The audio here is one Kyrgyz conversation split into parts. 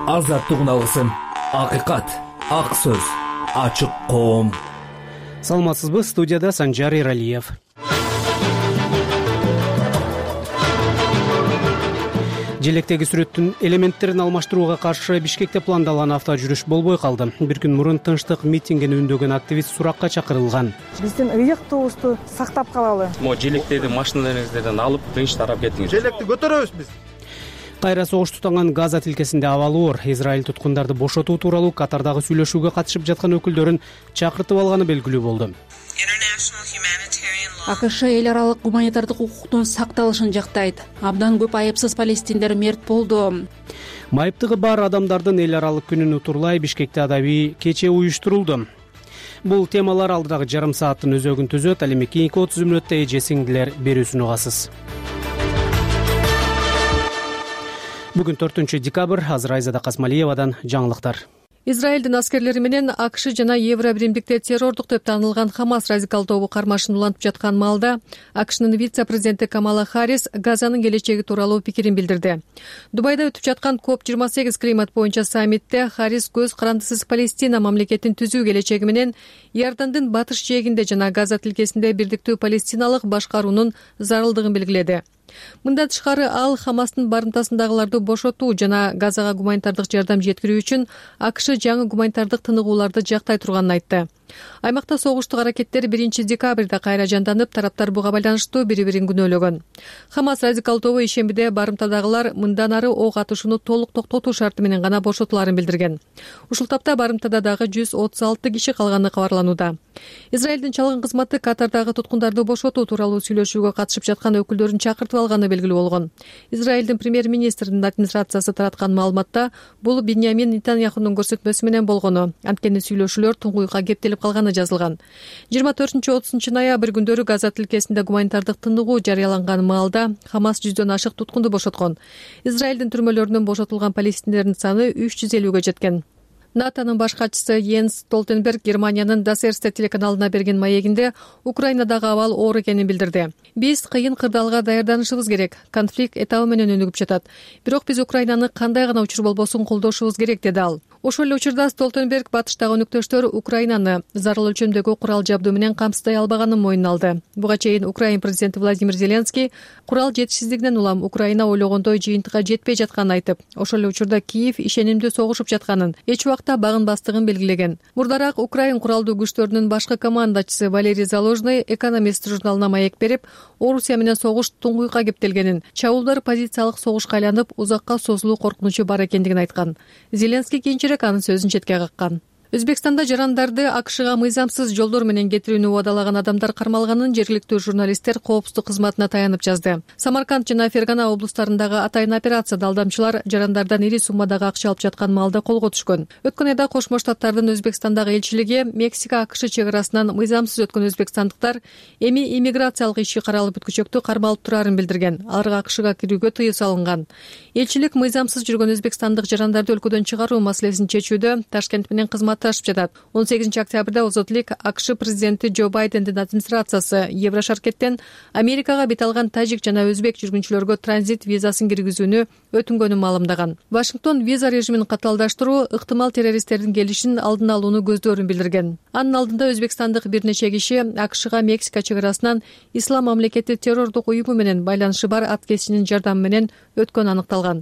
азаттык алгысым, акыйкат, ак сөз, ачык коом. Саламатсызбы? Студияда Санжар Эралиев. Желектеги сүрөттүн элементтерин алмаштырууга каршы Бишкекте пландалган авто жүрүш болбой калды. Бир күн мурун тынчтык митингини үндөгөн активист суракка чакырылган. Биздин ыйыктуубузду сактап калалы. Желектерди машиналарыңыздардан алып, тынч тарап кетиңиз. Желекти көтөрөбүз биз. Кайра согуш тутанган Газа тилкесинде абалы оор. Израиль туткундарды бошотуу тууралуу Катардагы сүйлөшүүгө катышып жаткан өкүлдөрүн чакыртып алганы белгилүү болду. АКШ эл аралык гуманитардык укуктун сакталышын жактайт. Абдан көп айыпсыз палестиндер мерт болду. Майыптыгы бар адамдардын эл аралык күнүн утурлай Бишкекте адабий кече уюштурулду. Бул темалар алдыдагы жарым сааттын өзөгүн түзөт. Ал эми кийинки 30 мүнөттө эже сиңдилер берүүсүн угасыз. Бүгүн 4 декабрь. Азыр Айзада Касмалиевадан жаңылыктар. Израилдин аскерлери менен АКШ жана Евро биримдикте террордук деп таанылган Хамас радикал тобу кармашын улантып жаткан маалда АКШнын вице-президенти Камала Харрис Газанын келечеги тууралуу пикирин билдирди. Дубайда өтүп жаткан COP28 климат боюнча саммитте Харрис көз карандысыз Палестина мамлекетин түзүү келечеги менен Иордандын батыш жээгинде жана Газа тилкесинде бирдиктүү палестиналык башкаруунун зарылдыгын белгиледи. Мындан тышкары ал Хамастын барымтасындагыларды бошотуу жана Газага гуманитардык жардам жеткирүү үчүн АКШ жаңы гуманитардык тыныгууларды жактай турганын айтты. Аймакта согуштук аракеттер 1 декабрда кайра жанданып, тараптар буга байланыштуу бири-бирин күнөөлөгөн. Хамас радикал тобу ишембиде барымтадагылар мындан ары ок атышууну толук токтотуу шарты менен гана бошотуларын билдирген. Ушул тапта барымтада дагы 136 киши калганы кабарланууда. Израилдин чалгын кызматы Катардагы туткундарды бошотуу тууралуу сүйлөшүүгө катышып жаткан өкүлдөрүн чакыртып алганы белгилүү болгон. Израилдин премьер-министринин администрациясы тараткан маалыматта бул Биньямин Нетаньяхунун көрсөтмөсү менен болгону. Анткени сүйлөшүүлөр туңгуйга кептелип калганы жазылган. 24-30 ноябрь күндөрү Газа тилкесинде гуманитардык тыныгуу жарыяланган маалда Хамас 100дөн ашык туткунду бошоткон. Израилдин түрмөлөрүнөн бошотулган палестиндердин саны 350-ге жеткен. НАТОнун баш катчысы Йенс Столтенберг Германиянын Das Erste телеканалына берген маегинде Украинадагы абал оор экенин билдирди. Биз кыйын кырдаалга даярданышыбыз керек. Конфликт этабы менен өнүгүп жатат. Бирок биз Украинаны кандай гана учур болбосун колдошубуз керек, деди ал. Ошол эле учурда Столтенберг батыштагы өнөктөштөр Украинаны зарыл өлчөмдөгү курал жабдуу менен камсыздай албаганын мойнуна алды. Буга чейин Украин президенти Владимир Зеленский курал жетишсиздигинен улам Украина ойлогондой жыйынтыкка жетпей жатканын айтып, ошол эле учурда Киев ишенимдүү согушуп жатканын, эч убакта багынбастыгын белгилеген. Мурдараак Украин куралдуу күчтөрүнүн башкы командачысы Валерий Залужный Экономист журналына маек берип, Орусия менен согуш туңгуйга кептелгенин, чабуулдар позициялык согушка айланып, узакка созулуу коркунучу бар экендигин айткан. Зеленский кийинчерээк анын сөзүн четке каккан. Өзбекстанда жарандарды АКШга мыйзамсыз жолдор менен кетирүүнү убадалаган адамдар кармалганын жергиликтүү журналисттер коопсуздук кызматына таянып жазды. Самарканд жана Фергана облустарындагы атайын операцияда алдамчылар жарандардан ири суммадагы акча алып жаткан маалда колго түшкөн. Өткөн айда Кошмо Штаттардын Өзбекстандагы элчилиги Мексика АКШ чек арасынан мыйзамсыз өткөн өзбекстандыктар эми иммиграциялык иши каралып бүткүчөктү кармалып турарын билдирген. Аларга АКШга кирүүгө тыюу салынган. Элчилик мыйзамсыз жүргөн өзбекстандык жарандарды өлкөдөн чыгаруу маселесин чечүүдө Ташкент менен кызмат ташып жатат. 18 октябрда Озотлик АКШ президенти Джо Байдендин администрациясы Еврошаркеттен Америкага бет алган тажик жана өзбек жүргүнчүлөргө транзит визасын киргизүүнү өтүнгөнүн маалымдаган. Вашингтон виза режимин катаалдаштыруу ыктымал террористтердин келишин алдын алууну көздөрүн билдирген. Анын алдында өзбекстандык бир нече киши АКШга Мексика чек арасынан Ислам мамлекети террордук уюму менен байланышы бар аткезчинин жардамы менен өткөнү аныкталган.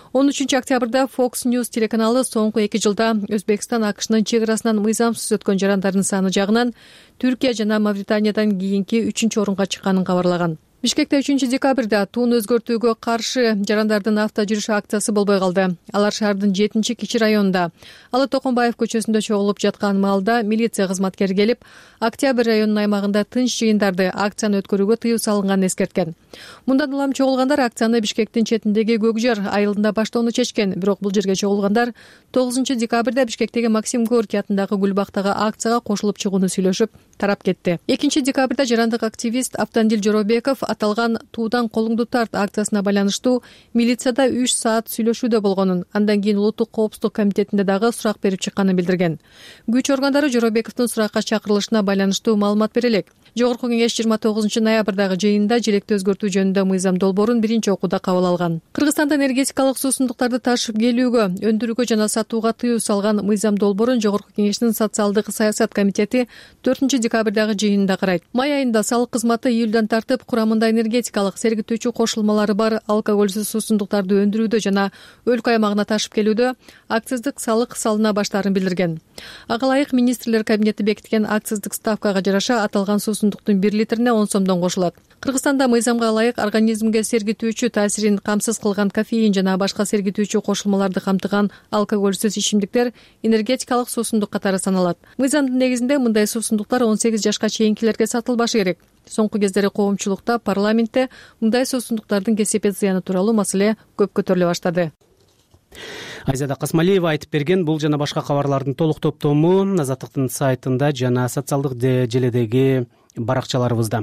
13 октябрда Fox News телеканалы соңку 2 жылда Өзбекстан АКШнын чек арасынан мыйзамсыз өткөн жарандардын саны жагынан Түркия жана Мавританиядан кийинки 3-орунга чыкканын кабарлаган. Бишкекте 3 декабрда туун өзгөртүүгө каршы жарандардын авто жүрүш акциясы болбой калды. Алар шаардын 7-Кичи районунда Алы Токонбаев көчөсүндө чогулуп жаткан маалда милиция кызматкери келип, Октябрь районунун аймагында тынч жыйындарды акцияны өткөрүүгө тыюу салынганын эскерткен. Мындан улам чогулгандар акцияны Бишкектин четиндеги Көкжар айылында баштоону чечкен. Бирок бул жерге чогулгандар 9 декабрда Бишкектеги Максим Горький атындагы Гүлбактагы акцияга кошулуп чыгууну сүйлөшүп тарап кетти. 2 декабрда жарандык активист Автандил Жоробеков аталган туудан колуңду тарт акциясына байланыштуу милицияда 3 саат сүйлөшүүдө болгонун, андан кийин Улуттук коопсуздук комитетинде дагы сурак берип чыкканын билдирген. Күч органдары Жоробековдун суракка чакырылышына байланыштуу маалымат бере элек. Жогорку кеңеш 29 ноябрдагы жыйынында желекти өзгөртүү жөнүндө мыйзам долбоорун биринчи окууда кабыл алган. Кыргызстанда энергетикалык суусундуктарды ташып келүүгө, өндүрүүгө жана сатууга тыюу салган мыйзам долбоорун Жогорку кеңештин социалдык саясат комитети 4 декабрдагы жыйынында карайт. Май айында салык кызматы июлдан тартып курамында энергетикалык сергитүүчү кошулмалары бар алкоголсуз суусундуктарды өндүрүүдө жана өлкө аймагына ташып келүүдө акциздик салык салына баштаарын билдирген. Ага ылайык министрлер кабинети бекиткен акциздик ставкага жараша аталган суусундуктун 1 литрине 10 сомдон кошулат. Кыргызстанда мыйзамга ылайык организмге сергитүүчү таасирин камсыз кылган кофеин жана башка сергитүүчү кошулмаларды камтыган алкоголсуз ичимдиктер энергетикалык суусундук катары саналат. Мыйзамдын негизинде мындай суусундуктар 18 жашка чейинкилерге сатылбашы керек. Соңку кездери коомчулукта, парламентте мындай суусундуктардын кесепет зыяны тууралуу маселе көп көтөрүлө баштады. Айзада Касмалиева айтып берген. Бул жана башка кабарлардын толук топтому Азаттыктын сайтында жана социалдык желедеги баракчаларыбызда.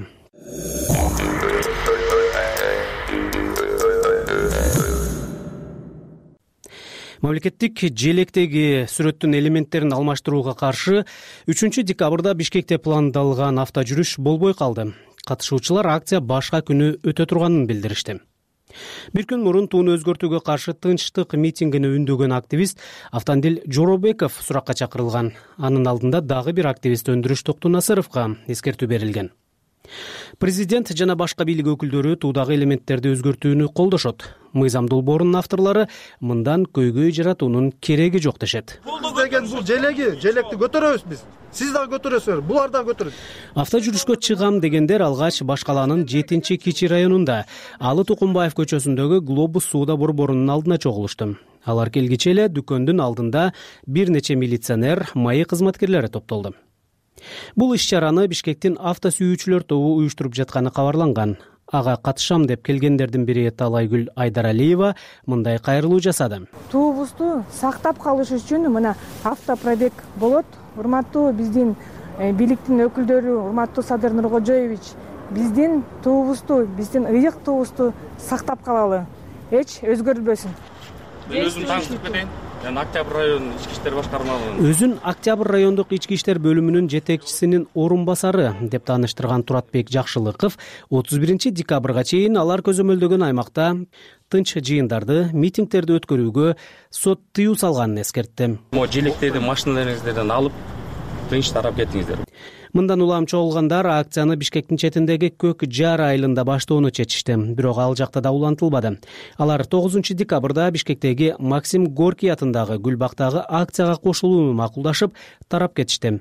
Мамлекеттик желектеги сүрөттүн элементтерин алмаштырууга каршы 3 декабрда Бишкекте пландалган автожүрүш болбой калды. Катышуучулар акция башка күнү өтө турганын билдиришти. Бир күн мурун тууну өзгөртүүгө каршы тынчтык митингине үндөгөн активист Автандил Жоробеков суракка чакырылган. Анын алдында дагы бир активист Өндүрүш Токтунасыровго эскертүү берилген. Президент жана башка бийлик өкүлдөрү туудагы элементтерди өзгөртүүнү колдошот. Мыйзам долбоорунун авторлору мындан көйгөй жаратуунун кереги жок дешет. Бул деген бул желекти көтөрөбүз биз. Сиз дагы көтөрөсүзөр, булар дагы көтөрөт. Автожүрүшкө чыгам дегендер алгач Башкалаанын 7-Кичи районунда Алы Тукумбаев көчөсүндөгү Глобус сууда борборунун алдына чогулушту. Алар келгиче эле дүкөндүн алдында бир нече милиционер, майы кызматкерлери топтолду. Бул иш-чараны Бишкектин авто сүйүүчүлөр тобу уюштуруп жатканы кабарланган. Ага катышам деп келгендердин бири Талайгүл Айдаралиева мындай кайрылуу жасады. Туубузду сактап калыш үчүн мына автопробег болот. Урматтуу биздин бийликтин өкүлдөрү, урматтуу Садыр Нуркожоевич, биздин туубузду, биздин ыйык туубузду сактап калалы. Эч өзгөрүлбөсүн. Мен өзүм таанышып кетейин. Мен Октябрь район ички иштер башкармалыгын. Өзүн Октябрь райондук ички иштер бөлүмүнүн жетекчисинин орун басары деп тааныштырган Туратбек Жакшылыков 31 декабрга чейин алар көзөмөлдөгөн аймакта тынч жыйындарды, митингдерди өткөрүүгө сот тыюу салганын эскертти. Могу желектерди машиналарыңыздардан алып тынч тарап кетиңиздер. Мындан улам чогулгандар акцияны Бишкектин четиндеги Көк Жар айылында баштоону чечишти. Бирок ал жакта да улантылбады. Алар 9 декабрда Бишкектеги Максим Горький атындагы Гүлбактагы акцияга кошулууну макулдашып, тарап кетишти.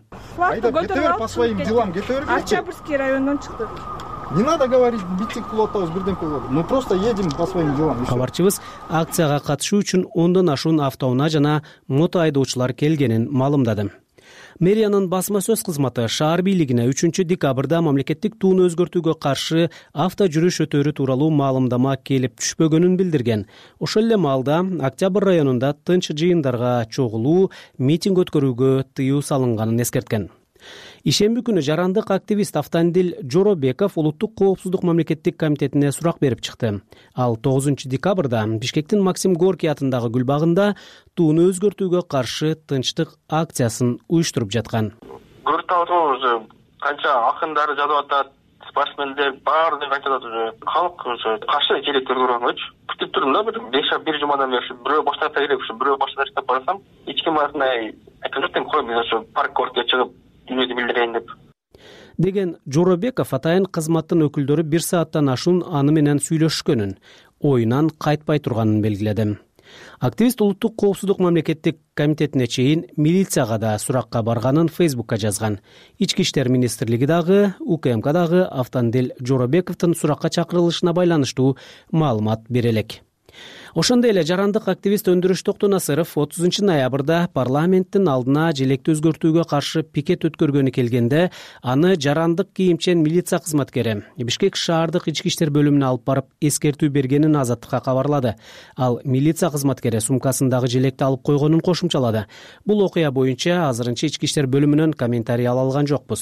По своим делам кетебер. Октябрьский райондон чыктык. Не надо говорить, митинг кылып атабыз, бирден кылып. Мы просто едем по своим делам. Кабарчыбыз акцияга катышуу үчүн 10дон ашуун автоунаа жана мото айдоочулар келгенин маалымдады. Мэриянын басма сөз кызматы шаар бийлигине 3 декабрда мамлекеттик тууну өзгөртүүгө каршы авто жүрүш өтөрү тууралуу маалымдама келип түшпөгөнүн билдирген. Ошол эле маалда Октябрь районунда тынч жыйындарга чогулуу, митинг өткөрүүгө тыюу салынганын эскерткен. Ишемби күнү жарандык активист Автандил Жоробеков Улуттук коопсуздук мамлекеттик комитетине сурак берип чыкты. Ал 9 декабрда Бишкектин Максим Горький атындагы Гүлбагында тууну өзгөртүүгө каршы тынчтык акциясын уюштуруп жаткан. Көрүп атабыз уже канча акындары жазып атат, спортсмендер баардыгы айтып атат уже. Халык уже каршы желектер тургангачы. Күтүп турдум да бир жумадан бери бирөө баштаса керек, бирөө баштаса деп барсам, эч ким арасында айтып койм, мен ошо парк ортко чыгып дүнүйдү билдирейин деп. Деген Жоробеков атайын кызматтын өкүлдөрү 1 сааттан ашуун аны менен сүйлөшкөнүн, оюнан кайтпай турганын белгиледи. Активист Улуттук коопсуздук мамлекеттик комитетине чейин милицияга да суракка барганын Фейсбукка жазган. Ички иштер министрлиги дагы, УКМК дагы Автандил Жоробековдун суракка чакырылышына байланыштуу маалымат бере элек. Ошондой эле жарандык активист Өндүрүш Токтунасыров 30 ноябрда парламенттин алдына желекти өзгөртүүгө каршы пикет өткөргөнү келгенде аны жарандык кийимчен милиция кызматкери Бишкек шаардык ички иштер бөлүмүнө алып барып эскертүү бергенин Азаттыкка кабарлады. Ал милиция кызматкери сумкасындагы желекти алып койгонун кошумчалады. Бул окуя боюнча азырынча ички иштер бөлүмүнөн комментарий ала алган жокпуз.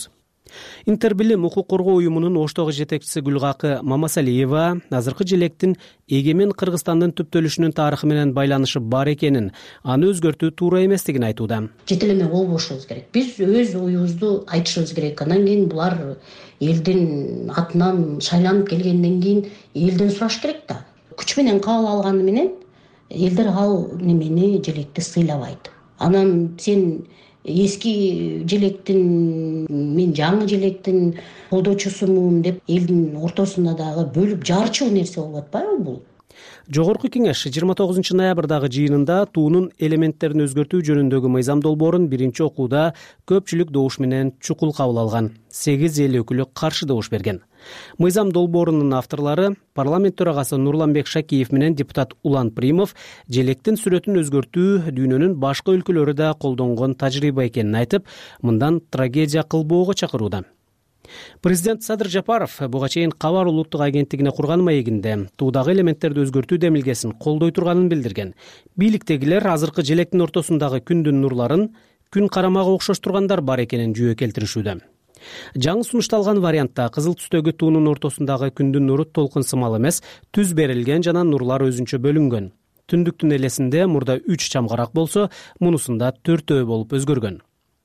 Интербилим укук коргоо уюмунун Оштогу жетекчиси Гүлгакы Мамасалиева азыркы желектин эгемен Кыргызстандын түптөлүшүнүн тарыхы менен байланышы бар экенин, аны өзгөртүү туура эместигин айтууда. Жетелеме болбошубуз керек. Биз өз оюбузду айтышыбыз керек. Андан кийин булар элдин атынан шайланып келгенден кийин элден сураш керек да. Күч менен кабыл алганы менен элдер ал немени желекти сыйлабайт. Анан сен эски желектин, мен жаңы желектин колдоочусумун деп элдин ортосунда дагы бөлүп жарчу нерсе болуп атпайбы бул? Жогорку кеңеш 29 ноябрдагы жыйынында туунун элементтерин өзгөртүү жөнүндөгү мыйзам долбоорун биринчи окууда көпчүлүк добуш менен чукул кабыл алган. 8 эл өкүлү каршы добуш берген. Мыйзам долбоорунун авторлору парламент төрагасы Нурланбек Шакиев менен депутат Улан Примов желектин сүрөтүн өзгөртүү дүйнөнүн башка өлкөлөрү да колдонгон тажрыйба экенин айтып, мындан трагедия кылбоого чакырууда. Президент Садыр Жапаров буга чейин Кабар улуттук агенттигине курган маегинде туудагы элементтерди өзгөртүү демилгесин колдой турганын билдирген. Бийликтегилер азыркы желектин ортосундагы күндүн нурларын күн карамага окшош тургандар бар экенин жүйө келтиришүүдө. Жаңы сунушталган вариантта кызыл түстөгү туунун ортосундагы күндүн нуру толкун сымал эмес, түз берилген жана нурлар өзүнчө бөлүнгөн. Түндүктүн элесинде мурда 3 чамгарак болсо, мунусунда 4 болуп өзгөргөн.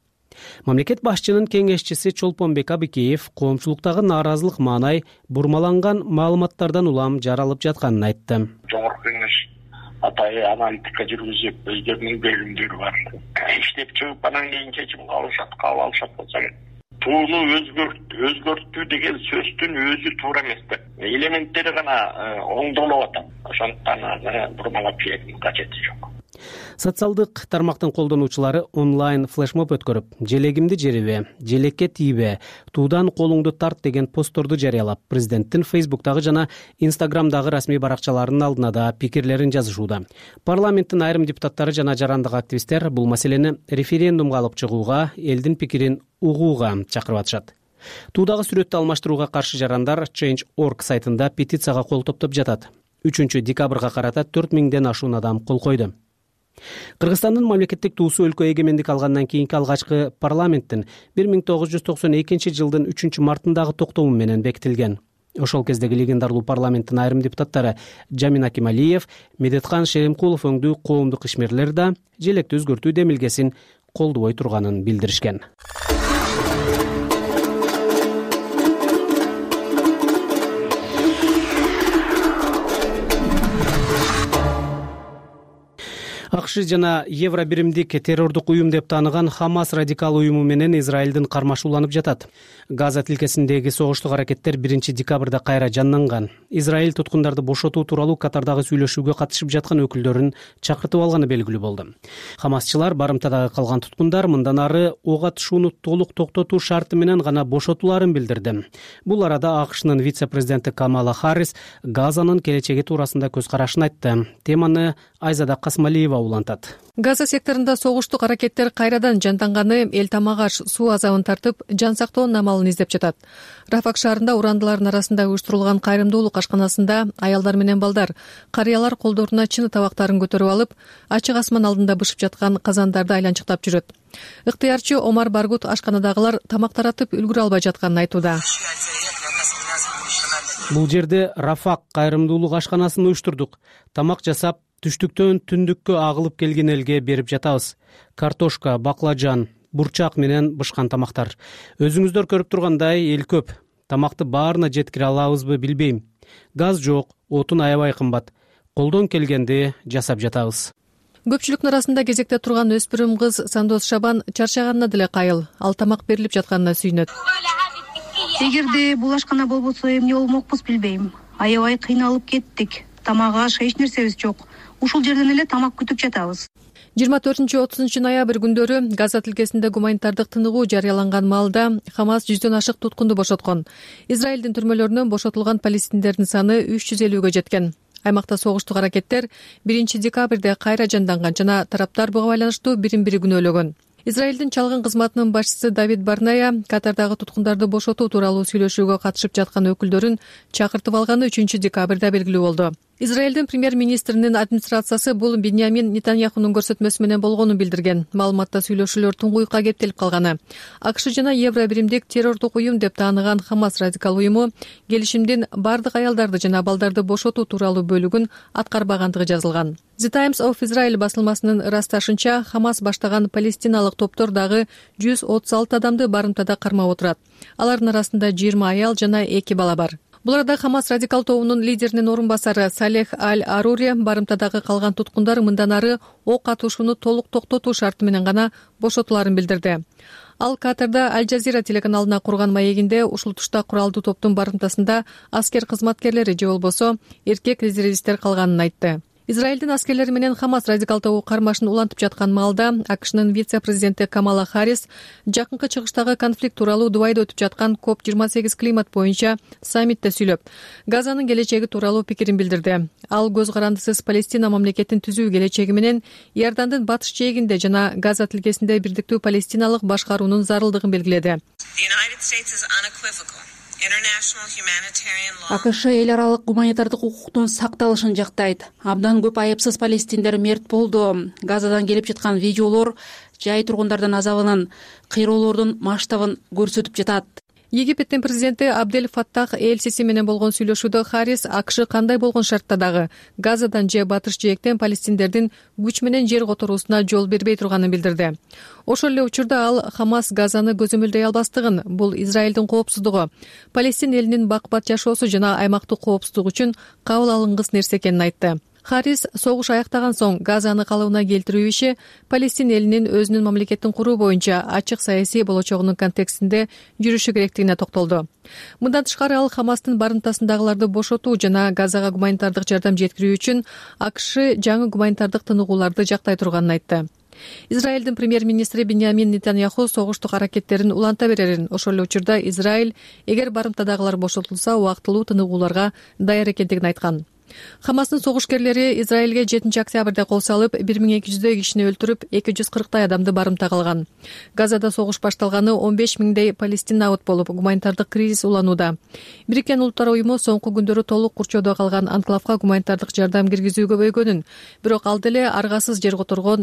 Мамлекет башчынын кеңешчиси Чолпонбек Абыкеев коомчулуктагы нааразылык маанай бурмаланган маалыматтардан улам жаралып жатканын айтты. Жогорку кеңеш атайы аналитика жүргүзүп, өздөрүнүн бөлүмдөрү бар. Иштеп чыгып, анан кийин чечим кабыл алышат болсо керек. Тууну өзгөртүү деген сөздүн өзү туура эмес да. Элементтери гана оңдолуп атат. Ошондуктан аны бурмалап жиберүүнүн кажети жок. Социалдык тармактын колдонуучулары онлайн флешмоб өткөрүп, желегимди жерибе, желекке тийбе, туудан колуңду тарт деген постторду жарыялап, президенттин Фейсбуктагы жана Инстаграмдагы расмий баракчаларынын алдына да пикирлерин жазышууда. Парламенттин айрым депутаттары жана жарандык активисттер бул маселени референдумга алып чыгууга, элдин пикирин угууга чакырып атышат. Туудагы сүрөттү алмаштырууга каршы жарандар Change.org сайтында петицияга кол топтоп жатат. 3 декабрга карата 4000ден ашуун адам кол койду. Кыргызстандын мамлекеттик туусу өлкө эгемендик алгандан кийинки алгачкы парламенттин 1992 жылдын 3 мартындагы токтому менен бекитилген. Ошол кездеги легендарлуу парламенттин айрым депутаттары Жамин Акималиев, Медеткан Шеримкулов өңдүү коомдук ишмерлер да желекти өзгөртүү демилгесин колдобой турганын билдиришкен. АКШ жана Евро биримдик террордук уюм деп тааныган Хамас радикал уюму менен Израилдин кармашууланып жатат. Газа тилкесиндеги согуштук аракеттер 1 декабрда кайра жанданган. Израиль туткундарды бошотуу тууралуу Катардагы сүйлөшүүгө катышып жаткан өкүлдөрүн чакыртып алганы белгилүү болду. Хамасчылар барымтадагы калган туткундар мындан ары ок атышууну толук токтотуу шарты менен гана бошотуларын билдирди. Бул арада АКШнын вице-президенти Камала Харрис Газанын келечеги туурасында көз карашын айтты. Теманы Айзада Касмалиева улантат. Газа секторунда согуштук аракеттер кайрадан жанданганы эл тамак аш, суу азабын тартып, жан сактоонун амалын издеп жатат. Рафак шаарында урандылардын арасында уюштурулган кайрымдуулук ашканасында аялдар менен балдар, карыялар колдоруна чыны табактарын көтөрүп алып, ачык асман алдында бышып жаткан казандарды айланчыктап жүрөт. Ыктыярчы Омар Баргут ашканадагылар тамак таратып үлгүрө албай жатканын айтууда. Бул жерде Рафак кайрымдуулук ашканасын уюштурдук. Тамак жасап, түштүктөн түндүккө агылып келген элге берип жатабыз. Картошка, баклажан, бурчак менен бышкан тамактар. Өзүңүздөр көрүп тургандай эл көп. Тамакты баарына жеткире алабызбы билбейм. Газ жок, отун аябай кымбат. Колдон келгенди жасап жатабыз. Көпчүлүктүн арасында кезекте турган өспүрүм кыз Сандос Шабан чарчаганына деле кайыл. Ал тамак берилип жатканына сүйүнөт. Эгерде бул ашкана болбосо эмне болмокпуз билбейм. Аябай кыйналып кеттик. Тамак аш эч нерсебиз жок. Ушул жерден эле тамак күтүп жатабыз. 24-30 ноябрь күндөрү Газа тилкесинде гуманитардык тыныгуу жарыяланган маалда Хамас 100дөн ашык туткунду бошоткон. Израилдин түрмөлөрүнөн бошотулган палестиндердин саны 350ге жеткен. Аймакта согуштук аракеттер 1 декабрда кайра жанданган жана тараптар буга байланыштуу бирин-бири күнөөлөгөн. Израилдин чалгын кызматынын башчысы Давид Барная Катардагы туткундарды бошотуу тууралуу сүйлөшүүгө катышып жаткан өкүлдөрүн чакыртып алганы 3 декабрда белгилүү болду. Израилдин премьер-министринин администрациясы бул Биньямин Нетаньяхунун көрсөтмөсү менен болгонун билдирген. Маалыматта сүйлөшүүлөр туңгуйукка кептелип калганы. АКШ жана Евробиримдик террордук уюм деп тааныган Хамас радикал уюму келишимдин бардык аялдарды жана балдарды бошотуу тууралуу бөлүгүн аткарбагандыгы жазылган. The Times of Israel басылмасынын ырасташынча, Хамас баштаган палестиналык топтор дагы 136 адамды барымтада кармап отурат. Алардын арасында 20 аял жана 2 бала бар. Бул арада Хамас радикал тобунун лидеринин орун басары Салех Аль-Арури барымтадагы калган туткундар мындан ары ок атышууну толук токтотуу шарты менен гана бошотуларын билдирди. Ал Катарда Аль-Жазира телеканалына курган маегинде ушул тушта куралдуу топтун барымтасында аскер кызматкерлери же болбосо эркек резервисттер калганын айтты. Израилдин аскерлери менен Хамас радикал тобу кармашын улантып жаткан маалда АКШнын вице-президенти Камала Харрис жакынкы чыгыштагы конфликт тууралуу Дубайда өтүп жаткан COP28 климат боюнча саммитте сүйлөп, Газанын келечеги тууралуу пикирин билдирди. Ал көз карандысыз Палестина мамлекетин түзүү келечеги менен Иордандын батыш жээгинде жана Газа тилкесинде бирдиктүү палестиналык башкаруунун зарылдыгын белгиледи. АКШ эл аралык гуманитардык укуктун сакталышын жактайт. Абдан көп айыпсыз палестиндер мерт болду. Газадан келип жаткан видеолор жай тургундардын азабынын, кыйроолордун масштабын көрсөтүп жатат. Египеттин президенти Абдель Фаттах Эль-Сиси менен болгон сүйлөшүүдө Харрис АКШ кандай болгон шартта дагы Газадан же батыш жээктен палестиндердин күч менен жер которуусуна жол бербей турганын билдирди. Ошол эле учурда ал Хамас Газаны көзөмөлдөй албастыгын, бул Израилдин коопсуздугу, Палестин элинин бак-бат жашоосу жана аймактык коопсуздугу үчүн кабыл алынгыс нерсе экенин айтты. Харрис согуш аяктаган соң Газаны калыбына келтирүү иши Палестин элинин өзүнүн мамлекетин куруу боюнча ачык саясий болочогунун контекстинде жүрүшү керектигине токтолду. Мындан тышкары ал Хамастын барымтасындагыларды бошотуу жана Газага гуманитардык жардам жеткирүү үчүн АКШ жаңы гуманитардык тыныгууларды жактай турганын айтты. Израилдин премьер-министри Биньямин Нетаньяху согуштук аракеттерин уланта берерин, ошол эле учурда Израиль эгер барымтадагылар бошотулса убактылуу тыныгууларга даяр экендигин айткан. Хамастын согушкерлери Израилге 7 октябрда кол салып, 1200 кишини өлтүрүп, 240 адамды барымта калган. Газада согуш башталганы 15 миңдей палестин абыт болуп, гуманитардык кризис уланууда. Бириккен Улуттар уюму соңку күндөрү толук курчоодо калган анклавга гуманитардык жардам киргизүүгө көбөйгөнүн, бирок ал деле аргасыз жер которгон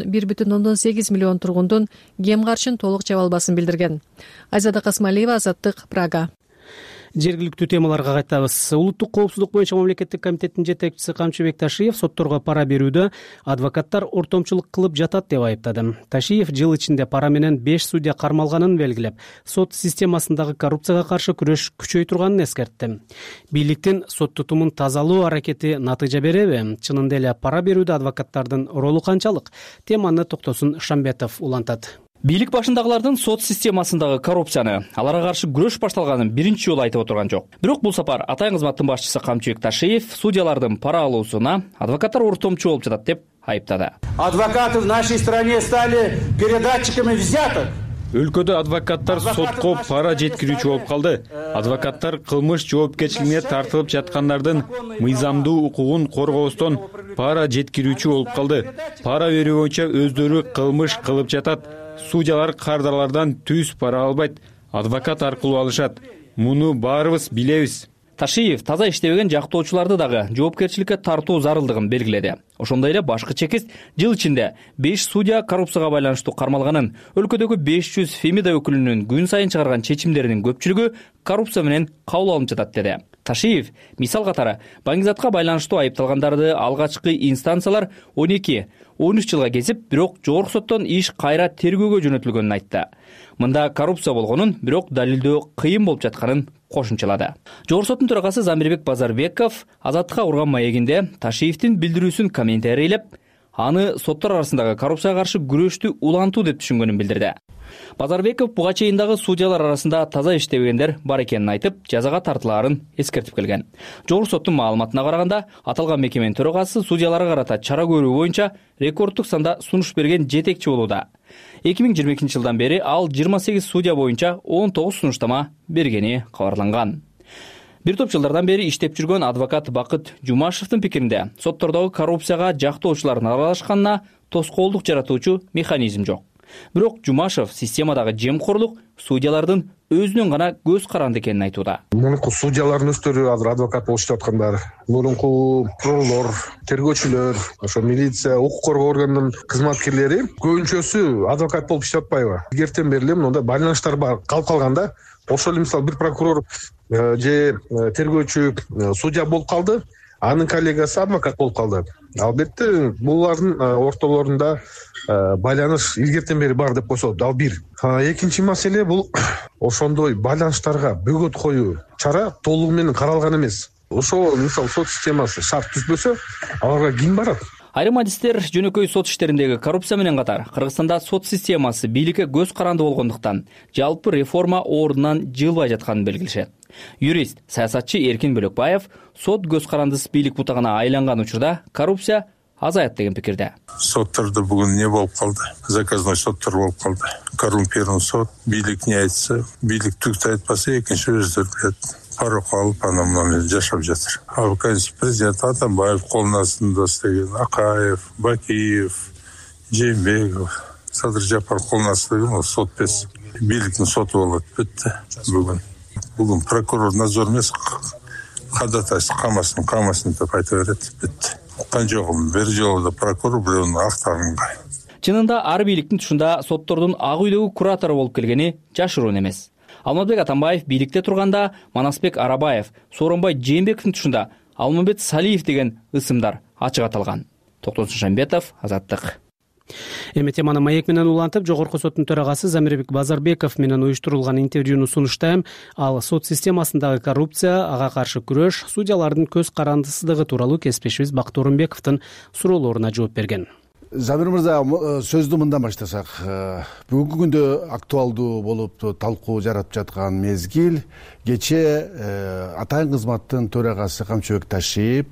1,8 миллион тургундун кем каршын толук жаба албасын билдирген. Айзада Касмалиева, Азаттык, Прага. Жергиликтүү темаларга кайтабыз. Улуттук коопсуздук боюнча мамлекеттик комитеттин жетекчиси Камчыбек Ташиев сотторго пара берүүдө адвокаттар ортомчулук кылып жатат деп айыптады. Ташиев жыл ичинде пара менен 5 судья кармалганын белгилеп, сот системасындагы коррупцияга каршы күрөш күчөй турганын эскертти. Бийликтин сот тутумун тазалоо аракети натыйжа береби? Чынында эле пара берүүдө адвокаттардын ролу канчалык? Теманы Токтосун Шамбетов улантат. Бийлик башындагылардын сот системасындагы коррупцияны, аларга каршы күрөш башталганын биринчи жолу айтып отурган жок. Бирок бул сапар атайын кызматтын башчысы Камчыбек Ташиев судьялардын пара алуусуна адвокаттар ортомчу болуп жатат деп айыптады. Адвокаты в нашей стране стали передатчиками взяток. Өлкөдө адвокаттар сотко пара жеткирүүчү болуп калды. Адвокаттар кылмыш жоопкерчилигине тартылып жаткандардын мыйзамдуу укугун коргоостон пара жеткирүүчү болуп калды. Пара берүү боюнча өздөрү кылмыш кылып жатат. Судьялар кардарлардан түз пара албайт, адвокат аркылуу алышат. Муну баарыбыз билебиз. Ташиев таза иштебеген жактоочуларды дагы жоопкерчиликке тартуу зарылдыгын белгиледи. Ошондой эле башкы чекист жыл ичинде 5 судья коррупцияга байланыштуу кармалганын, өлкөдөгү 500 Фемида өкүлүнүн күн сайын чыгарган чечимдеринин көпчүлүгү коррупция менен кабыл алынып жатат деди. Ташиев мисал катары Баңгизатка байланыштуу айыпталгандарды алгачкы инстанциялар 12-13 жылга кесип, бирок жогорку соттон иш кайра тергөөгө жөнөтүлгөнүн айтты. Мында коррупция болгонун, бирок далилдөө кыйын болуп жатканын кошумчалады. Жогорку соттун төрагасы Замирбек Базарбеков Азаттыкка курган маегинде Ташиевдин билдирүүсүн комментарийлеп, аны соттор арасындагы коррупцияга каршы күрөштү улантуу деп түшүнгөнүн билдирди. Базарбеков буга чейин дагы судьялар арасында таза иштебегендер бар экенин айтып, жазага тартылаарын эскертип келген. Жогорку соттун маалыматына караганда, аталган мекеменин төрагасы судьяларга карата чара көрүү боюнча рекордтук санда сунуш берген жетекчи болууда. 2022 жылдан бери ал 28 судья боюнча 19 сунуштама бергени кабарланган. Бир топ жылдардан бери иштеп жүргөн адвокат Бакыт Жумашевдин пикиринде, соттордогу коррупцияга жактоочулардын аралашканына тоскоолдук жаратуучу механизм жок. Бирок Жумашев системадагы жемкорлук судьялардын өзүнүн гана көз каранды экенин айтууда. Мурунку судьялардын өздөрү азыр адвокат болуп жаткандар, мурунку прокурор, тергөөчүлөр, ошо милиция, укук коргоо органынын кызматкерлери көбүнчөсү адвокат болуп иштеп атпайбы? Илгертен бери эле мындай байланыштар бар калып калганда, ошол эле мисалы бир прокурор же тергөөчү судья болуп калды, анын коллегасы адвокат болуп калды. Албетте булардын ортолорунда байланыш илгертен бери бар деп койсо, ал бир. Экинчи маселе бул ошондой байланыштарга бөгөт коюу чара толугу менен каралган эмес. Ошо мисалы сот системасы шарт түзбөсө, аларга ким барат? Айрым адистер жөнөкөй сот иштериндеги коррупция менен катар Кыргызстанда сот системасы бийликке көз каранды болгондуктан жалпы реформа ордунан жылбай жатканын белгилешет. Юрист, саясатчы Эркин Бөлөкбаев сот көз карандысыз бийлик бутагына айланган учурда коррупция азаят деген пикирде. Соттарда бүгүн не болуп калды? Заказной соттор болуп калды. Коррумпирован сот, бийлик не айтса, бийлик түктү айтпаса, экинчи өздөрү билет. Парок алып анан мына жашап жатыр. Ал президент Атамбаев колунун астында істеген, Акаев, Бакиев, Жээнбеков, Садыр Жапар колунун астында сот без бийликтин соту болот. Бүтті бүгүн прокурор надзор эмес, кадатайсы камасын деп айта берет. Бүтті. Канжогум бир жолу да прокурор бирөөнүн актарынгай. Чынында ар бийликтин тушунда соттордун ак үйдөгү куратору болуп келгени жашыруун эмес. Алмазбек Атамбаев бийликте турганда Манасбек Арабаев, Сооронбай Жээнбековдун тушунда Алмамбет Салиев деген ысымдар ачык аталган. Токтосун Шамбетов, Азаттык. Эми теманы маек менен улантып, жогорку соттун төрагасы Замирбек Базарбеков менен уюштурулган интервьюну сунуштайм. Ал сот системасындагы коррупция, ага каршы күрөш, судьялардын көз карандысыздыгы тууралуу кесиптешибиз Бакыт Орунбековдун суроолоруна жооп берген. Замир мырза, сөздү мындан баштасак, бүгүнкү күндө актуалдуу болуп талкуу жаратып жаткан мезгил, кече атайын кызматтын төрагасы Камчыбек Ташиев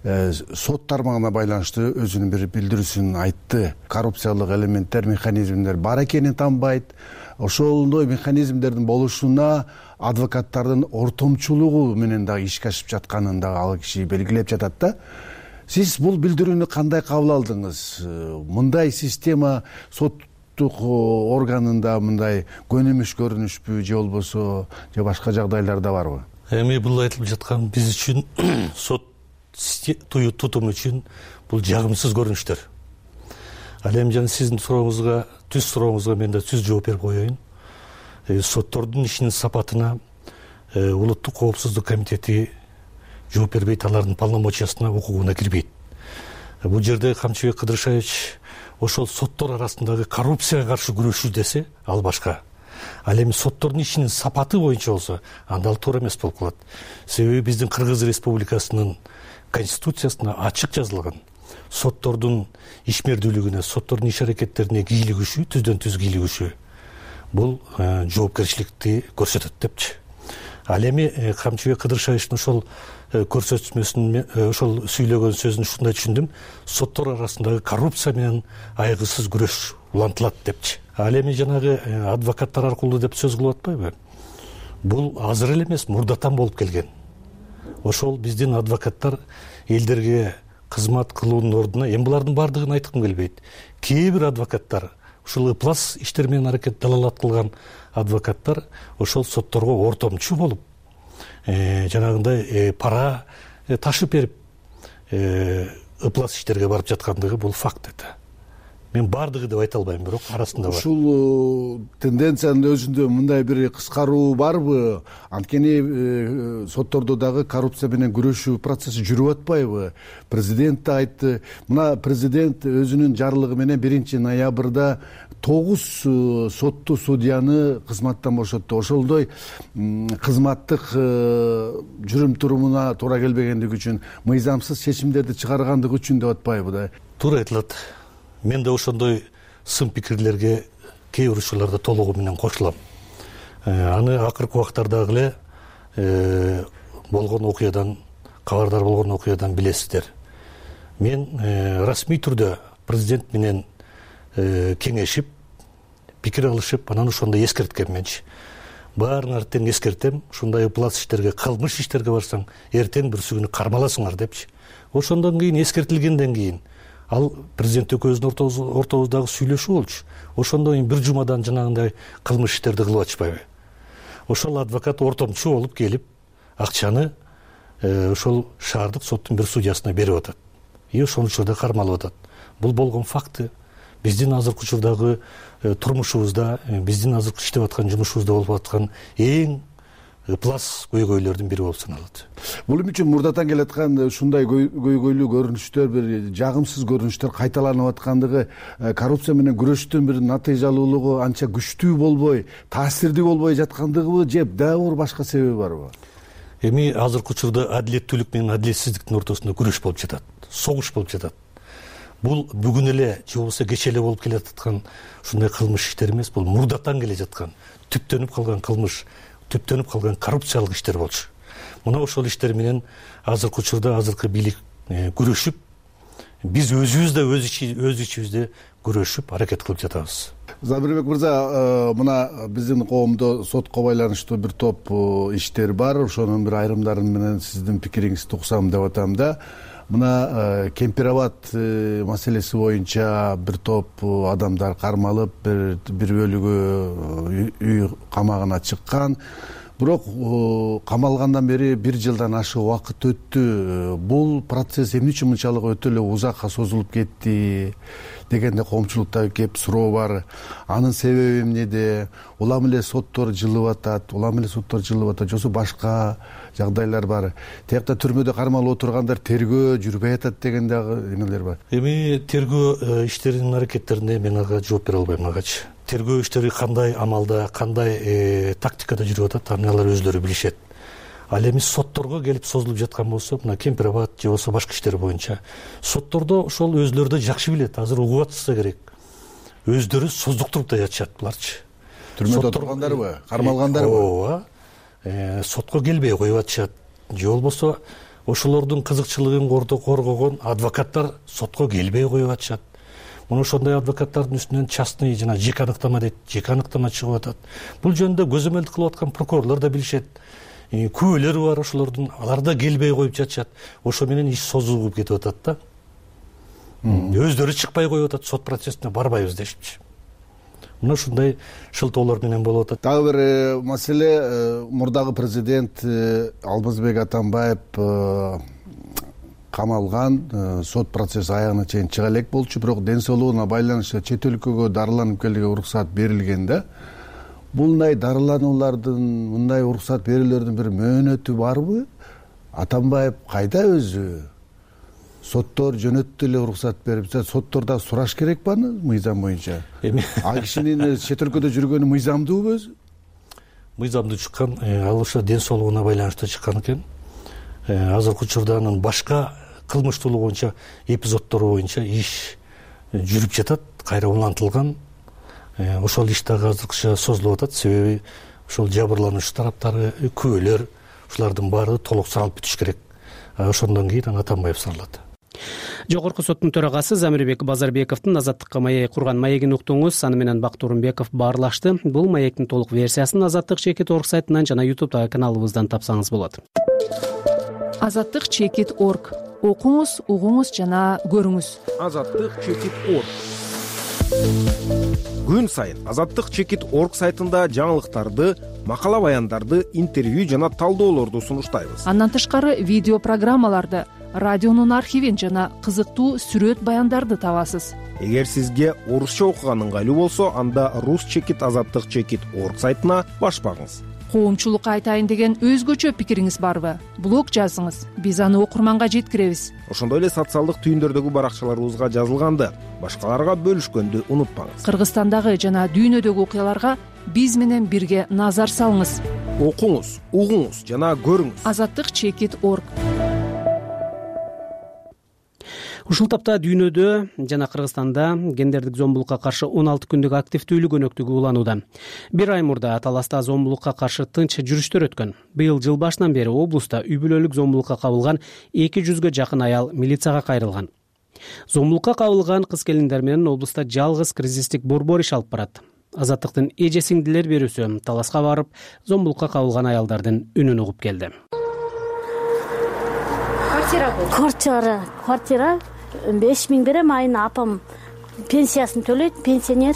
сот тармагына байланыштуу өзүнүн бир билдирүүсүн айтты. Коррупциялык элементтер, механизмдер бар экенин танбайт. Ошондой механизмдердин болушуна адвокаттардын ортомчулугу менен дагы ишке ашып жатканын дагы ал киши белгилеп жатат да. Сиз бул билдирүүнү кандай кабыл алдыңыз? Мындай система соттук органында мындай көнүмүш көрүнүшпү же болбосо же башка жагдайларда барбы? Эми бул айтылып жаткан биз үчүн сот тутум үчүн бул жагымсыз көрүнүштөр. Ал эми жана сиздин түз сурооңузга мен да түз жооп берип коеюн. Соттордун ишинин сапатына Улуттук коопсуздук комитети жооп бербейт, алардын полномочиясына, укугуна кирбейт. Бул жерде Камчыбек Кыдыршевич ошол соттор арасындагы коррупцияга каршы күрөшүү десе, ал башка. Ал эми соттордун ишинин сапаты боюнча болсо, анда ал туура эмес болуп калат. Себеби биздин Кыргыз Республикасынын конституциясына ачык жазылган. Соттордун ишмердүүлүгүнө, соттордун иш аракеттерине кийлигишүү, түздөн түз кийлигишүү бул жоопкерчиликти көрсөтөт депчи. Ал эми Камчыбек Кыдыршевичтин ошол көрсөтмөсүн, ошол сүйлөгөн сөзүн ушундай түшүндүм. Соттор арасындагы коррупция менен айгысыз күрөш улантылат депчи. Ал эми жанагы адвокаттар аркылуу деп сөз кылып атпайбы? Бул азыр эле эмес, мурдатан болуп келген. Ошол биздин адвокаттар элдерге кызмат кылуунун ордуна, эми булардын бардыгын айткым келбейт. Кээ бир адвокаттар, ушул ыплас иштер менен аракет далалат кылган адвокаттар ошол сотторго ортомчу болуп, жанагындай пара ташып берип ыплас иштерге барып жаткандыгы бул факт эте. Мен бардыгы деп айта албайм, бирок арасында бар. Ушул тенденциянын өзүндө мындай бир кыскаруу барбы? Анткени соттордо дагы коррупция менен күрөшүү процесси жүрүп атпайбы? Президент да айтты. Мына президент өзүнүн жарлыгы менен 1-ноябрда 9 сотту судьяны кызматтан бошотту. Ошолдой кызматтык жүрүм турумуна туура келбегендиги үчүн, мыйзамсыз чечимдерди чыгаргандыгы үчүн деп атпайбы да? Туура айтылат. Мен да ошондой сын пикирлерге кээ бир учурларда толугу менен кошулам. Аны акыркы убактардагы эле болгон окуядан, кабардар болгон окуядан билесиздер. Мен расмий түрдө президент менен кеңешип, пикир алышып, анан ошондой эскерткенменчи. Баарыңар тең эскертем, ушундай ыплас иштерге, кылмыш иштерге барсаң, эртең бүрсүгүнү кармаласыңар депчи. Ошондон кийин эскертилгенден кийин ал президент экөөбүздүн ортобуздагы сүйлөшүү болчу. Ошондо эми бир жумадан жанагындай кылмыш иштерди кылып атышпайбы? Ошол адвокат ортомчу болуп келип акчаны ошол шаардык соттун бир судьясына берип атат. Ошол учурда кармалып атат. Бул болгон факты биздин азыркы учурдагы турмушубузда, биздин азыркы иштеп аткан жумушубузда болуп аткан эң ыплас көйгөйлөрдүн бири болуп саналат. Бул үчүн мурдатан келаткан ушундай көйгөйлүү көрүнүштөр, бир жагымсыз көрүнүштөр кайталанып аткандыгы, коррупция менен күрөштүн бир натыйжалуулугу анча күчтүү болбой, таасирдүү болбой жаткандыгыбы же дагы бир башка себеби барбы? Эми азыркы учурда адилеттүүлүк менен адилетсиздиктин ортосунда күрөш болуп жатат, согуш болуп жатат. Бул бүгүн эле же болбосо кечээ эле болуп келе жаткан ушундай кылмыш иштер эмес, бул мурдатан келе жаткан, түптөнүп калган кылмыш, түптөнүп калган коррупциялык иштер болчу. Мына ошол иштер менен азыркы учурда азыркы бийлик күрөшүп, биз өзүбүз да өз ичибизде күрөшүп аракет кылып жатабыз. Замирбек мырза, мына биздин коомдо сотко байланыштуу бир топ иштер бар. Ошонун бир айрымдары менен сиздин пикириңизди угсам деп атам да. Мына Кемпирабад маселеси боюнча бир топ адамдар кармалып, бир бөлүгү үй камагына чыккан. Бирок камалгандан бери 1 жылдан ашык убакыт өттү. Бул процесс эмне үчүн мынчалык өтө эле узакка созулуп кетти дегенде коомчулукта кеп суроо бар. Анын себеби эмнеде? Улам эле соттор жылып атат, же болбосо башка жагдайлар бар. Тиякта түрмөдө кармалып отургандар тергөө жүрбөй атат деген дагы эмелер бар. Эми тергөө иштеринин аракеттерине мен ага жооп бере албайм агачы. Тергөө иштери кандай амалда, кандай тактикада жүрүп атат, аны алар өзлөрү билишет. Ал эми сотторго келип созулуп жаткан болсо, мына Кемпирабад же болбосо башка иштер боюнча соттордо ошол өзлөрү да жакшы билет, азыр угуп атышса керек. Өздөрү создуктуруп да жатышат буларчы. Түрмөдө отургандарбы, кармалгандарбы? Ооба. Сотко келбей коюп атышат. Же болбосо ошолордун кызыкчылыгын коргогон адвокаттар сотко келбей коюп атышат. Мына ошондой адвокаттардын үстүнөн частный жана жеке аныктама дейт, жеке аныктама чыгып атат. Бул жөнүндө көзөмөлдүк кылып аткан прокурорлор да билишет. Күбөлөрү бар ошолордун, алар да келбей коюп жатышат. Ошо менен иш созулуп кетип атат да. Өздөрү чыкпай коюп атат, сот процессине барбайбыз дешипчи. Мына ушундай шылтоолор менен болуп атат. Дагы бир маселе, мурдагы президент Алмазбек Атамбаев камалган, сот процесси аягына чейин чыга элек болчу, бирок ден соолугуна байланыштуу чет өлкөгө дарыланып келүүгө уруксат берилген да. Мындай дарылануулардын, мындай уруксат берүүлөрдүн бир мөөнөтү барбы? Атамбаев кайда өзү? Соттор жөнөттү эле уруксат берип, соттордо сураш керек баны мыйзам боюнча? Ал кишинин чет өлкөдө жүргөнү мыйзамдуубу өзү? Мыйзамдуу чыккан, ал ошо ден соолугуна байланыштуу чыккан экен. Азыркы учурда анын башка кылмыштуулугу боюнча эпизоддору боюнча иш жүрүп жатат, кайра улантылган. Ошол иш дагы азыркыча созулуп атат, себеби ошол жабырлануучу тараптары, күбөлөр, ушулардын баары толук саралып бүтүш керек. Ошондон кийин Атамбаев саралат. Жогорку соттун төрагасы Замирбек Базарбековдун Азаттыкка маек курган маегин уктуңуз. Аны менен Бактурумбеков баарлашты. Бул маектин толук версиясын Азаттык чекит орг сайтынан жана YouTube каналыбыздан тапсаңыз болот. Азаттык чекит орг. Окуңуз, угуңуз жана көрүңүз. Азаттык чекит орг. Күн сайын Азаттык чекит орг сайтында жаңылыктарды, макала баяндарды, интервью жана талдоолорду сунуштайбыз. Андан тышкары видео программаларды, радионун архивин жана кызыктуу сүрөт баяндарды табасыз. Эгер сизге орусча окуган ыңгайлуу болсо, анда рус чекит азаттык чекит орг сайтына баш багыңыз. Коомчулукка айтайын деген өзгөчө пикириңиз барбы? Блог жазыңыз, биз аны окурманга жеткиребиз. Ошондой эле социалдык түйүндөрдөгү баракчаларыбызга жазылганды башкаларга бөлүшкөндү унутпаңыз. Кыргызстандагы жана дүйнөдөгү окуяларга биз менен бирге назар салыңыз. Окуңуз, угуңуз жана көрүңүз. Азаттык чекит орг. Ушул тапта дүйнөдө жана Кыргызстанда гендердик зомбулукка каршы 16 күндүк активдүүлүк өнөктүгү уланууда. Бир ай мурда Таласта зомбулукка каршы тынч жүрүштөр өткөн. Быйыл жыл башынан бери облуста үй бүлөлүк зомбулукка кабылган 200гө жакын аял милицияга кайрылган. Зомбулукка кабылган кыз-келиндер менен облуста жалгыз кризистик борбор иш алып барат. Азаттыктын эже сиңдилер берүүсү Таласка барып, зомбулукка кабылган аялдардын үнүн угуп келди. Квартира 5000 берем, айына апам пенсиясын төлөйт, пенсионер.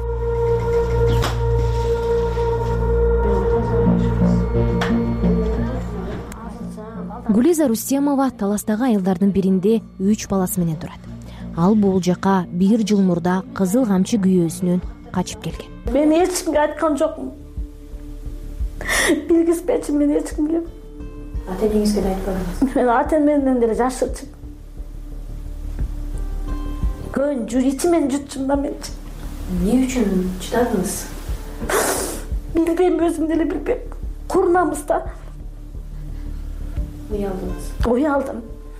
Гулиза Рустемова Таластагы айылдардын биринде 3 баласы менен турат. Ал бул жака 1 жыл мурда Кызыл Камчы күйөөсүнөн качып келген. Мен эч кимге айткан жокмун. Билгизбечи, мен эч кимге. Ата-энеңизге да айтпадыңыз? Мен ата-энемден деле жашырчумун. Көн ичимен жутчум да мен. Эмне үчүн чыдадыңыз? Билбейм, өзүм деле билбейм. Курунамыз да. Уялдым.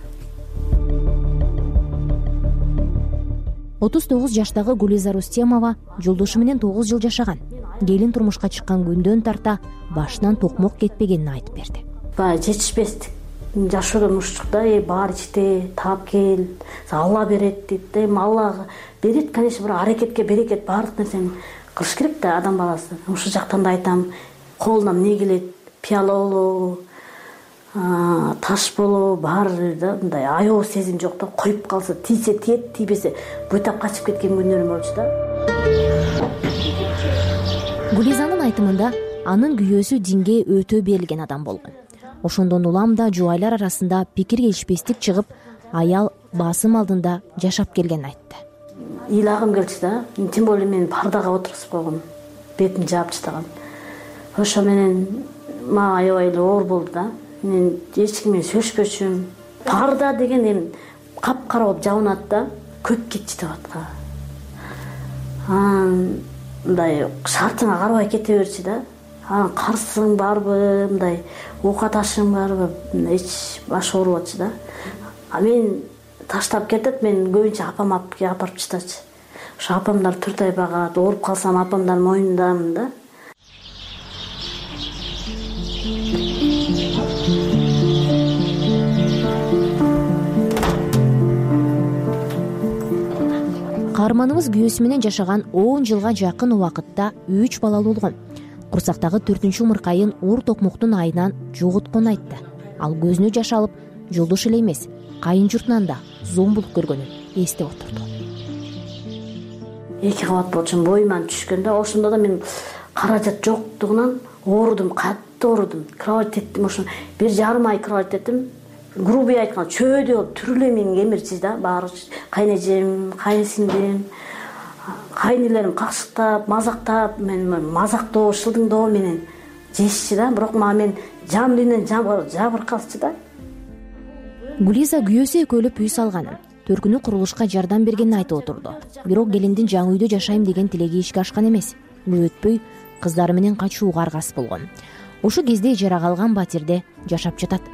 39 жаштагы Гулиза Рустемова жолдошу менен 9 жыл жашаган. Келин турмушка чыккан күндөн тарта башынан токмок кетпегенин айтып берди. Жетишпестик. Жашоодон ушчукта, бар ичте, таап кел, Алла берет дейт. Алла берет, конечно, бирок аракетке берекет, баардык нерсени кылыш керек да адам баласы. Ушул жактан да айтам, колунан эмне келет, пияла болобу, таш болобу, баары да мындай аябуу сезим жок да, коюп калса, тийсе тиет, тийбесе буйтап качып кеткен күнүм болчу да. Гулизанын айтымында анын күйөөсү динге өтө берилген адам болгон. Ошондон улам да жубайлар арасында пикир келишпестик чыгып, аял басым алдында жашап келгенин айтты. Ыйлагым келчү да, тем более мен пардага отургузуп койгом, бетин жаап чыдаган. Ошо менен мага аябай эле оор болду да. Мен эч ким менен сөйлөшпөчүм. Парда деген эми капкара болуп жабынат да, көп кетчү деп аткан. Мындай шартыңа карабай кете берчү да. Карсың барбы, мындай оокаташың барбы, эч баш ооруп да. Мен таштап кетет, мен көбүнчө апам апарып чыдачы. Ошо апамдар 4 ай багат, ооруп калсам апамдар мойнундамын да. Каарманыбыз күйөөсү менен жашаган 10 жылга жакын убакытта 3 балалуу болгон. Курсактагы 4-умуркайын уур токмоктун айынан жоготконун айтты. Ал көзүнө жаш алып, жолдошу эле эмес, кайын журтунан да зомбулук көргөнүн эстеп отурду. 2 кабат болчун, боюман түшкөндө, ошондо да мен каражат жоктугунан оорудум, катты оорудум. Кровать еттим, ошо 1,5 ай кровать еттим. Грубий айтканда чөөдө болуп түрүлө менин кемирчи да, баары кайнежем, кайнсиңдим, кайнелерим какшыктап, мазактап, мен мазактоо, шылдыңдоо менен жешчи да, бирок мен жан дүйнөдөн жабыркалчы да. Гулиза күйөөсү экөөлөп үй салганын, төркүнү курулушка жардам бергенин айтып отурду. Бирок келиндин жаңы үйдө жашайм деген тилеги ишке ашкан эмес. Көп өтпөй кыздары менен качууга аргасыз болгон. Ошол кезде ижара калган батирде жашап жатат.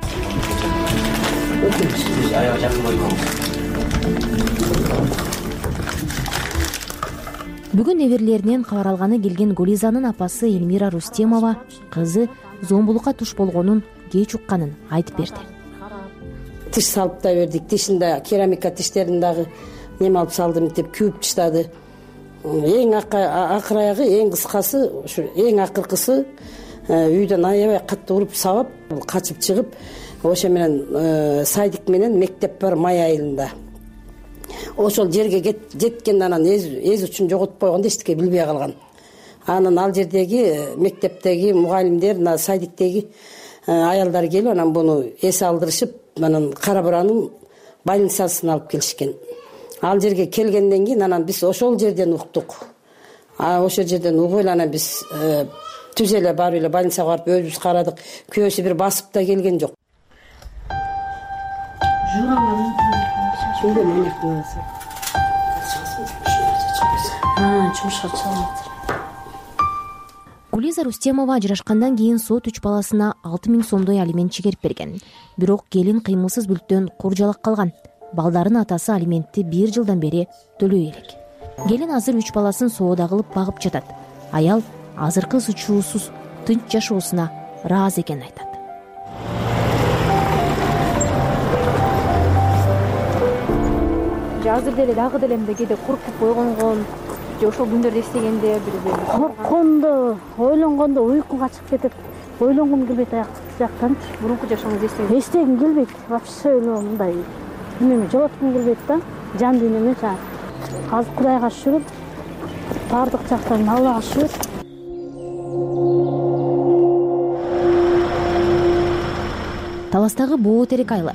Бүгүн неберелеринен кабар алганы келген Гулизанын апасы Элмира Рустемова кызы зомбулукка туш болгонун кеч укканын айтып берди. Тиш салып да бердик, тишинде керамика тиштерин дагы неме алып салдым деп күйүп таштады. Эң акыр аягы, эң кыскасы, ушу эң акыркысы үйдөн аябай катты уруп сабап, качып чыгып, ошо менен сайдик менен мектеп бар май айылында. Ошол жерге жеткен, анан эз үчүн жоготуп койгондо эчтеке билбей калган. Анан ал жердеги мектептеги мугалимдер, сайдиктеги аялдар келип, анан буну эс алдырышып, анан Кара Буранын больницасына алып келишкен. Ал жерге келгенден кийин анан биз ошол жерден уктук. Ошол жерден угуп эле анан биз түз эле барып эле больницага барып өзүбүз карадык. Күйөөсү бир басып да келген жок. Гулиза Рустемова ажырашкандан кийин сот 3 баласына 6000 сомдой алимент чегерип берген. Бирок келин кыймылсыз бүлктөн куржалак калган. Балдарын атасы алиментти 1 жылдан бери төлөй элек. Келин азыр 3 баласын соода кылып багып жатат. Аял азыркы сучуусуз тынч жашоосуна ыраазы экенин айтат. Азыр деле дагы деле кээде коркуп койгонгон, же ошол күндөрдө эстегенде бир корккондо, ойлонгондо уйку качып кетет. Ойлонгум келбейт жактанчы. Мурунку жашооңузду эстегим келбейт. Вообще мындай эмеме жоготкум келбейт да. жан дүйнөмө чаат. Азыр Кудайга шүгүр, бардык жактан Аллага шүгүр. Таластагы боо терек айылы.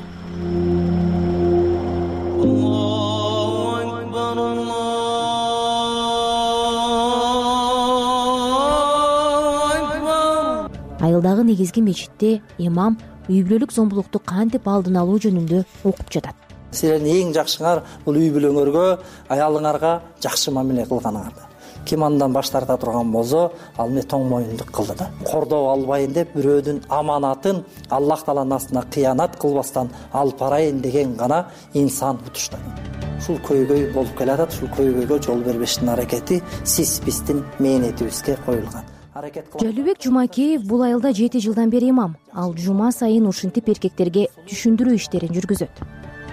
Айылдагы негизги мечитте имам үй бүлөлүк зомбулукту кантип алдын алуу жөнүндө окуп жатат. Силердин эң жакшыңар бул үй бүлөңөргө, аялыңарга жакшы мамиле кылганыңарды. Ким андан баш тарта турган болсо, ал эмне тоң моюндук кылды да. Кордоп албайын деп бирөөдүн аманатын Аллах Тааланын астына кыянат кылбастан алып барайын деген гана инсан утуштады. Ушул көйгөй болуп келатат, ушул көйгөйгө жол бербештин аракети сиз биздин мээнетибизге коюлган. Жайлыбек Жумакеев бул айылда 7 жылдан бери имам. Ал жума сайын ушинтип эркектерге түшүндүрүү иштерин жүргүзөт.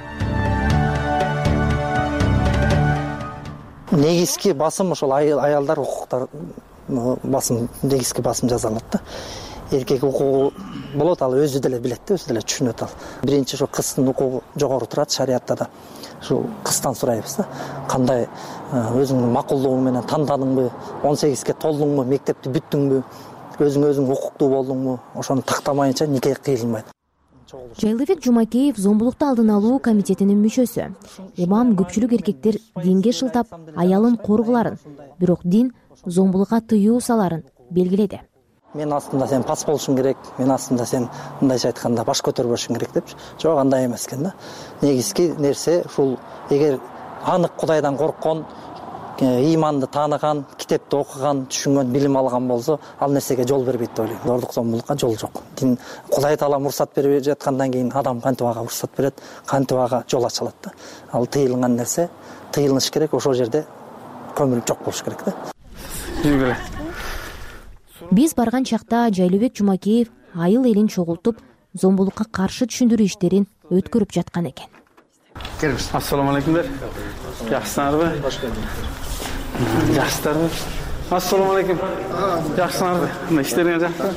Негизги басым ошол аялдар укуктар басым, негизги басым жасалат да. Эркек укугу болот, ал өзү деле билет да, өзү деле түшүнөт ал. Биринчи ошо кыздын укугу жогору турат шариатта да. Ушул кыздан сурайбыз да. Кандай өзүңдүн макулдугуң менен тандадыңбы, 18ге толдуңбу, мектепти бүттүңбү, өзүң укуктуу болдуңбу, ошону тактамайынча нике кыйылмайт. Жайлыбек Жумакеев зомбулукту алдын алуу комитетинин мүчөсү. Имам көпчүлүк эркектер динге шылтап, аялын коргуларын, бирок дин зомбулукка тыюу саларын белгиледи. Мен астында сен пас болушуң керек, мен астында сен мындайча айтканда баш көтөрбөшүң керек деп. Жок, андай эмес экен да. Негизги нерсе ушул эгер анык Кудайдан корккон, иманды тааныган, китепти окуган, түшүнгөн, билим алган болсо, ал нерсеге жол бербейт деп ойлойм. Зордук зомбулукка жол жок. Дин Кудай Таала мурсат берип жаткандан кийин адам кантип ага мурсат берет, кантип ага жол ачылат да. Ал тыйылган нерсе тыйылыш керек, ошол жерде көмүлүп жок болуш керек да. Биз барган чакта Жайлыбек Жумакеев айыл элин чогултуп, зомбулукка каршы түшүндүрүү иштерин өткөрүп жаткан экен. Келиңиз. Ассаламу алейкумдар. Жакшысыңарбы? Жакшысыздарбы? Ассаламу алейкум. Жакшысыңарбы? Мына иштериңер жакшы?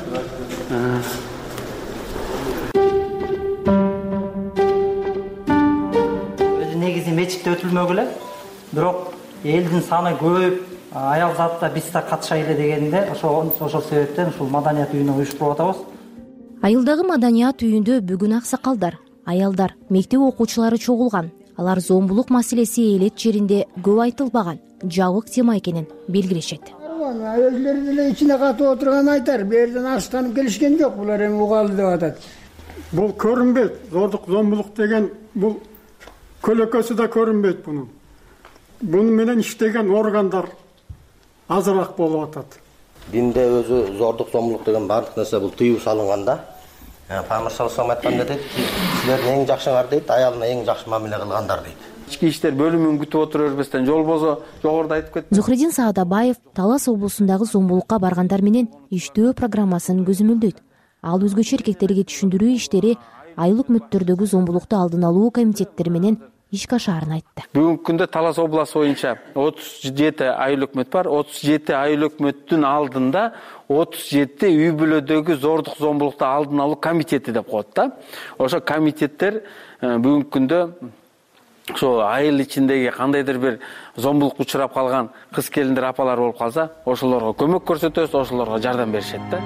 Өзү негизи мечитте өтүлмөгүлө, бирок элдин саны көбөйүп, аял затта биз да катышайлы дегенде, ошол себептен ушул маданият үйүнө уюштуруп атабыз. Айылдагы маданият үйүндө бүгүн аксакалдар, аялдар, мектеп окуучулары чогулган. Алар зомбулук маселеси элет жеринде көп айтылбаган, жабык тема экенин белгилешет. Өзлөрү деле ичине катып отурган айтар, берден аштанып келишкен жок, булар эми угалы деп атат. Бул көрүнбөйт, зордук зомбулук деген бул көлөкөсү да көрүнбөйт бунун. Буну менен иштеген органдар азыраак болуп атат. Динде өзү зордук зомбулук деген баардык нерсе бул тыюу салынган да. Пайгамбар саллаллаху алейхи айтканда дейт, силердин эң жакшыңар дейт, аялына эң жакшы мамиле кылгандар дейт. Ички иштер бөлүмүн күтүп отура бербестен жол болсо, жогоруда айтып кетти. Зухридин Саадабаев Талас облусундагы зомбулукка баргандар менен иштөө программасын көзөмөлдөйт. Ал өзгөчө эркектерге түшүндүрүү иштери айыл өкмөттөрдөгү зомбулукту алдын алуу комитеттери менен ишке ашаарын айтты. Бүгүнкү күндө Талас областы боюнча 37 айыл өкмөт бар. 37 айыл өкмөттүн алдында 37 үй бүлөдөгү зордук зомбулукту алдын алуу комитети деп коет да. Ошо комитеттер бүгүнкү күндө ошо айыл ичиндеги кандайдыр бир зомбулукка учурап калган кыз келиндер, апалар болуп калса, ошолорго көмөк көрсөтөбүз, ошолорго жардам беришет да.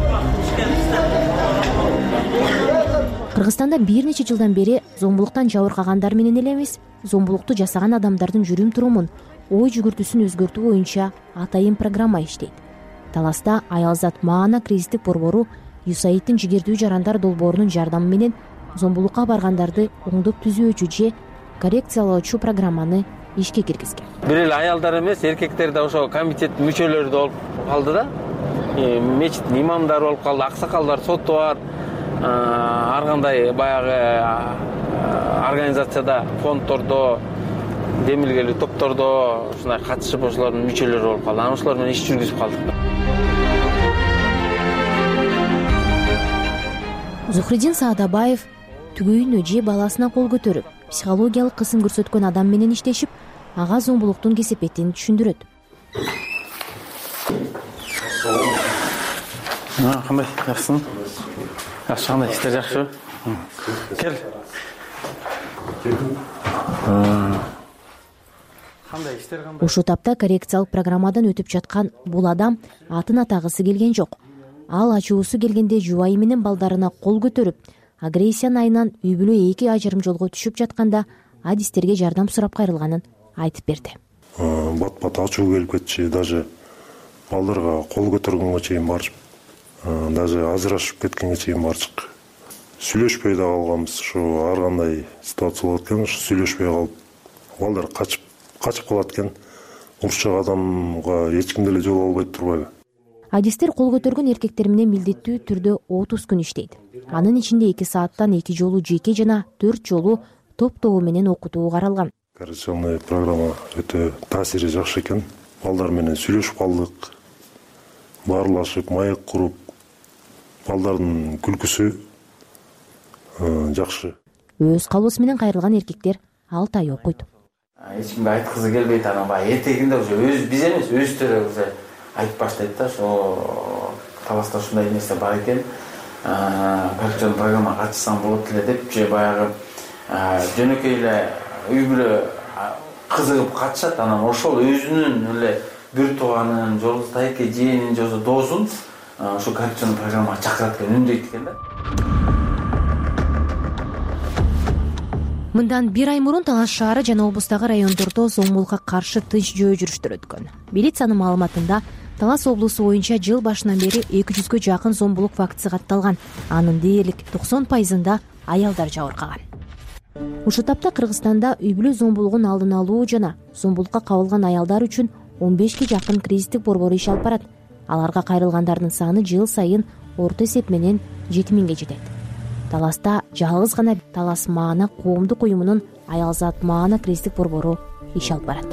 Кыргызстанда бир нече жылдан бери зомбулуктан жабыркагандар менен эле эмес, зомбулукту жасаган адамдардын жүрүм турумун, ой жүгүртүүсүн өзгөртүү боюнча атайын программа иштейт. Таласта Аялзат Маана кризистик борбору USAID-тин жигердүү жарандар долбоорунун жардамы менен зомбулукка баргандарды оңдоп түзөөчү же коррекциялоочу программаны ишке киргизген. Бир эле аялдар эмес, эркектер да ошо комитеттин мүчөлөрү болуп калды да. Мечиттин имамдары болуп калды, аксакалдар, соттор, ар кандай баягы организацияда, фонддордо, демилгелүү топтордо ушундай катышып ошолордун мүчөлөрү болуп калды. Анан ошолор менен иш жүргүзүп калдык. Зухридин Саадабаев түгөйүнө же баласына кол көтөрүп, психологиялык кысым көрсөткөн адам менен иштешип, ага зомбулуктун кесепетин түшүндүрөт. Кандай, жакшысың? Жакшы, кандай иштер жакшыбы? Кел. ушул тапта коррекциялык программадан өтүп жаткан бул адам атын атагысы келген жок. Ал ачуусу келгенде жубайы менен балдарына кол көтөрүп, агрессиянын айынан үй бүлө эки ажырым жолго түшүп жатканда адистерге жардам сурап кайрылганын айтып берди. Бат бат ачуу келип кетчи, даже балдарга кол көтөргөнгө чейин барып, даже ажырашып кеткенге чейин барчык. Сүйлөшпөй да калганбыз. Ушу ар кандай ситуация болот экен, ушу сүйлөшпөй калып, балдар качып калат экен. Урушчак адамга эч ким деле жол албай турбайбы? Адистер кол көтөргөн эркектер менен милдеттүү түрдө 30 күн иштейт. Анын ичинде 2 сааттан 2 жолу жеке жана 4 жолу топ-тобу менен окутуу каралган. Коррекционный программа өтө таасири жакшы экен. Балдар менен сүйлөшүп калдык. Баарлашып, маек куруп, балдардын күлкүсү жакшы. Өз калуусу менен кайрылган эркектер ал тайоо койду. Эч кимге айткызы келбейт, анан баягы этегинде уже биз эмес, өзүлөрү уже айтып баштайт да, ошо таласта ушундай нерсе бар экен. Коррекцион программа катышсаң болот эле деп, же баягы жөнөкөй эле үй бүлө кызыгып катышат, анан ошол өзүнүн эле бир тууганын, жолдостайке жээнин же доосун ошо коррекцион программага чакырат экен, үндөйт экен да. Мындан 1 ай мурун Талас шаары жана облустагы райондордо зомбулукка каршы тынч жөө жүрүштөр өткөн. Милициянын маалыматында Талас облусу боюнча жыл башынан бери 200гө жакын зомбулук фактысы катталган. Анын дээрлик 90%-ында аялдар жабыркаган. Ушул тапта Кыргызстанда үй бүлө зомбулугун алдын алуу жана зомбулукка кабылган аялдар үчүн 15ге жакын кризистик борбор иш алып барат. Аларга кайрылгандардын саны жыл сайын орто эсеп менен 7000ге жетет. Таласта жалгыз гана Талас Маана коомдук уюмунун Аялзат Маана кризистик борбору иш алып барат.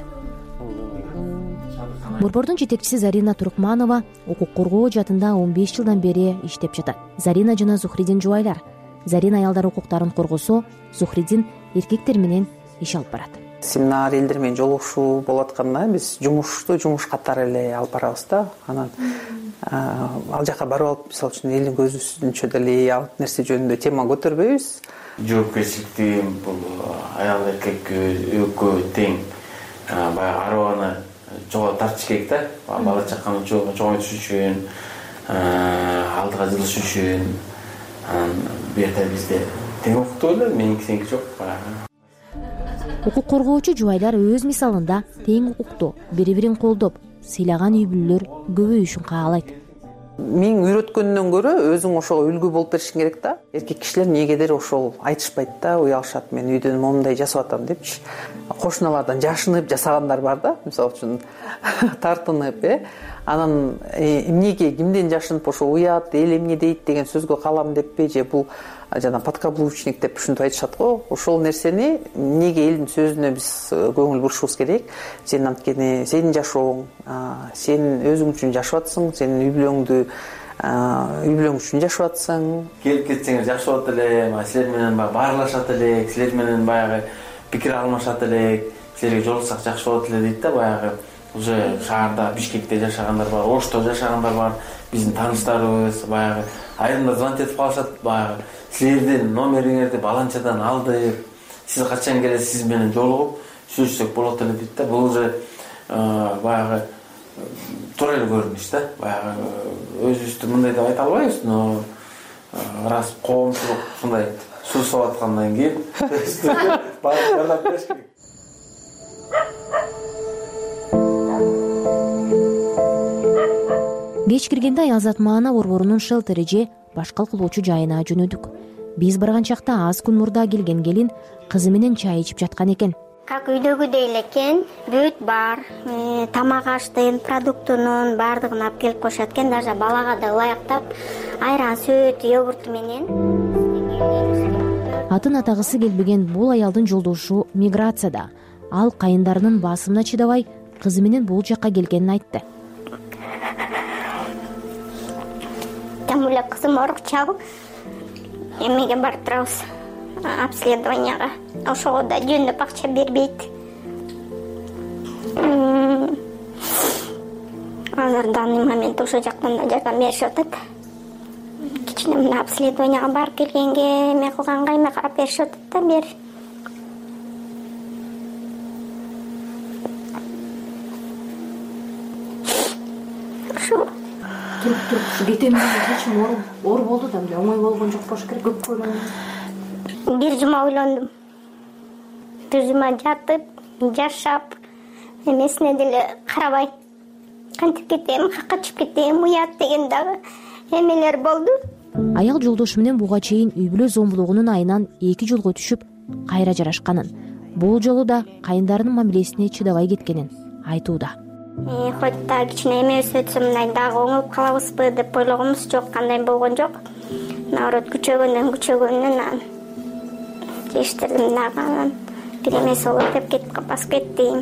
Борбордун жетекчиси Зарина Туркманова укук коргоо жаатында 15 жылдан бери иштеп жатат. Зарина жана Зухридин жубайлар. Зарина аялдар укуктарын коргосо, Зухридин эркектер менен иш алып барат. Семинар элдер менен жолугушуу болуп атканда биз жумуш катары эле алып барабыз да. Анан ал жака барып алып, мисалы үчүн элдин көзүнчө деле ал нерсе жөнүндө тема көтөрбөйбүз. Жоопкерчиликти бул аял эркекке экөө тең баягы арбаны жого тартыш керек да. Бала чаканы чоңойтуш үчүн, алдыга жылыш үчүн. Бу жерде бизде тең укуктуу эле, меники сеники жок баягы. Укук коргоочу жубайлар өз мисалында тең укуктуу, бири-бирин колдоп, сыйлаган үй бүлөлөр көбөйүшүн каалайт. Мен үйрөткөндөн көрө өзүң ошого үлгү болуп беришиң керек да. Эркек кишилер эмнегедир ошол айтышпайт да, уялышат, мен үйдөн момундай жасап атам депчи. Кошуналардан жашынып жасагандар бар да, мисалы үчүн тартынып, анан эмнеге кимден жашынып ошо уят, эл эмне дейт деген сөзгө калам деппи, же бул жана подкаблучник деп ушинтип айтышат го. Ошол нерсени эмнеге элдин сөзүнө биз көңүл бурушубуз керек. Сен анткени сенин жашооң, сен өзүң үчүн жашап атсың, сенин үй бүлөң үчүн жашап атсың. Келип кетсеңер жакшы болот эле, силер менен баарлашат элек, силер менен баягы пикир алмашат элек, силерге жолуксак жакшы болот эле дейт да. Баягы уже шаарда, Бишкекте жашагандар бар, Ошто жашагандар бар, биздин тааныштарыбыз, баягы айрымдар звонок этип калышат, баягы силердин номериңерди баланчадан алдык, сиз качан келесиз, сиз менен жолугуп сүйлөшсөк болот эле дейт да. Бул уже баягы туура эле көрүнүш да. Баягы өзүбүздү мындай деп айта албайбыз, но раз коомчулук ушундай суу салып аткандан кийин бардап бериш керек. Кеч киргенде Аялзат Маана борборунун шелтери же башкал кылуучу жайына жөнөдүк. Биз барган чакта аз күн мурда келген келин кызы менен чай ичип жаткан экен. Как үйдөгүдөй эле экен, бүт бар, тамак аштын, продуктунун баардыгын алып келип коюшат экен, даже балага да ылайыктап айран, сүт, йогурт менен. Атын атагысы келбеген бул аялдын жолдошу миграцияда. Ал кайындарынын басымына чыдабай кызы менен бул жакка келгенин айтты. Там эле кызым оорукчу, эмеге барып турабыз, обследованияга. Ошого да жөндөп акча бербейт. Азыр данный момент ошол жактан да жардам беришип атат. Кичине мына обследованияга барып келгенге эме кылганга эме карап беришип атат да, бер. ушул. Туруп ушу кетем деген чечим оор болду да, мындай оңой болгон жок болуш керек. Көп ойлондум. Бир жума ойлондум. Бир жума жатып, жашап, эмесине деле карабай кантип кетем, качып кетем, уят деген дагы эмелер болду. Аял жолдошу менен буга чейин үй бүлө зомбулугунун айынан 2 жылга түшүп, кайра жарашканын, бул жолу да кайындарынын мамилесине чыдабай кеткенин айтууда. Хоть да кичине эме өсөтсө мындай дагы оңолуп калабызбы деп ойлогонбуз жок, кандай болгон жок. Наоборот, күчөгөндөн жештирдим дагы, анан бир эмеси болот деп басып кеттим.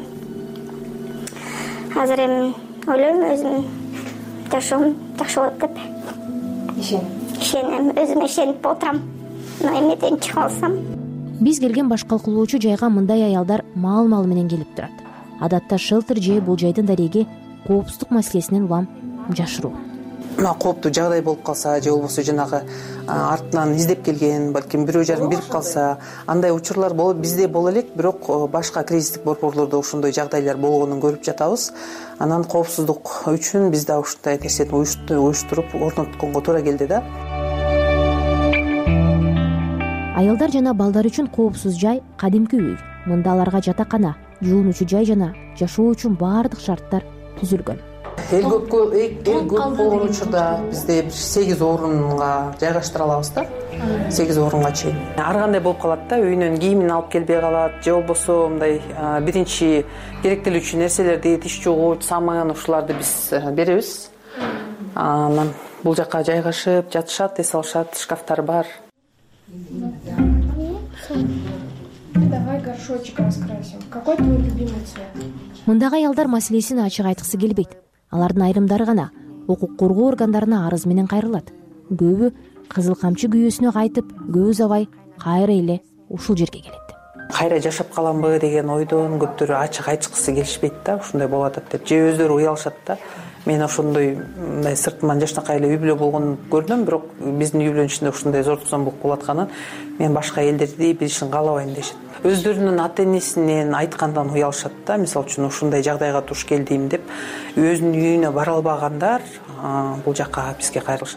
Азыр эми ойлойм өзүм жашоом жакшы болот деп. Ишенем, өзүмө ишенип отурам. Эмеден чыга алсам. Биз келген башкалкулоочу жайга мындай аялдар маал менен келип турат. Адатта шелтер же бул жайдын дареги коопсуздук маселесинен улам жашыруу. Кооптуу жагдай болуп калса же болбосо жанагы артынан издеп келген, балким бирөө жарым бирип калса, андай учурлар болуп бизде боло элек, бирок башка кризистик борборлордо ошондой жагдайлар болгонун көрүп жатабыз. Анан коопсуздук үчүн биз да ушундай нерсени уюштуруп орнотконго туура келди да. Аялдар жана балдар үчүн коопсуз жай кадимки үй. Мында аларга жатакана, жуунуучу жай жана жашоо үчүн баардык шарттар түзүлгөн. Эл көп болгон учурда бизде 8 орунга жайгаштыра алабыз да. 8 орунга чейин. Ар кандай болуп калат да, үйүнөн кийимин алып келбей калат, же болбосо мындай биринчи керектелүүчү нерселерди, тиш жуугуч, самын ушуларды биз беребиз. Анан бул жака жайгашып жатышат, эс алышат, шкафтар бар. Давай горшочек раскрасим. Какой твой любимый цвет? Мындагы аялдар маселесин ачык айткысы келбейт. Алардын айрымдары гана укук коргоо органдарына арыз менен кайрылат. Көбү кызыл камчы күйөөсүнө кайтып, көп узабай кайра эле ушул жерге келет. Кайра жашап каламбы деген ойдон көптөрү ачык айтышкысы келишпейт да, ушундай болуп атат деп. Же өздөрү уялышат да. Мен ошондой мындай сыртыман жашнакай эле үй бүлө болгонун көрдүм, бирок биздин үй бүлөнүн ичинде ушундай зордук зомбулук болуп атканын мен башка элдерди билишин каалабайм дешет. Өздөрүнүн ата-энесинен айткандан уялышат да. Мисалы үчүн ушундай жагдайга туш келдим деп өзүнүн үйүнө бара албагандар бул жака бизге кайрылышат.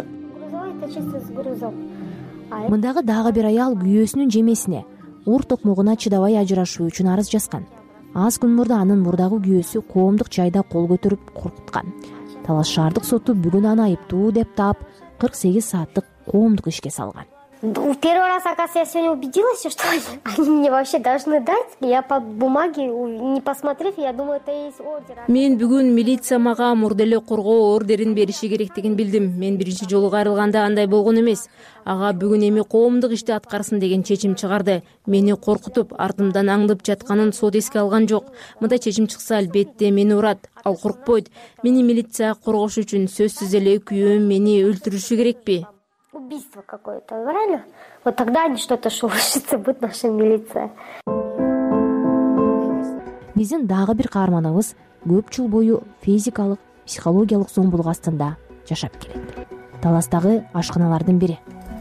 Мындагы дагы бир аял күйөөсүнүн жемесине, уур токмогуна чыдабай ажырашуу үчүн арыз жазган. Аз күн мурда анын мурдагы күйөөсү коомдук жайда кол көтөрүп коркуткан. Талас шаардык соту бүгүн аны айыптуу деп таап 48 сааттык коомдук ишке салган. Первый раз, оказывается, я сегодня убедилась, что они мне вообще должны дать. Я по бумаге, не посмотрев, я думаю, это и есть ордер. Мен бүгүн милиция мага мурда эле коргоо ордерин бериши керектигин билдим. Мен биринчи жолу кайрылганда андай болгон эмес. Ага бүгүн эми коомдук ишти аткарсын деген чечим чыгарды. Мени коркутуп, артымдан аңдып жатканын сот эске алган жок. Мындай чечим чыкса, албетте мени урат. Ал коркпойт. Мени милиция коргош үчүн сөзсүз эле күйөөм мени өлтүрүшү керекпи? Убийство какое-то, правильно? Вот тогда они что-то шелушится, будет наша милиция. Биздин дагы бир каарманыбыз көп жыл бою физикалык, психологиялык зомбулук астында жашап келет. Таластагы ашканалардын бири.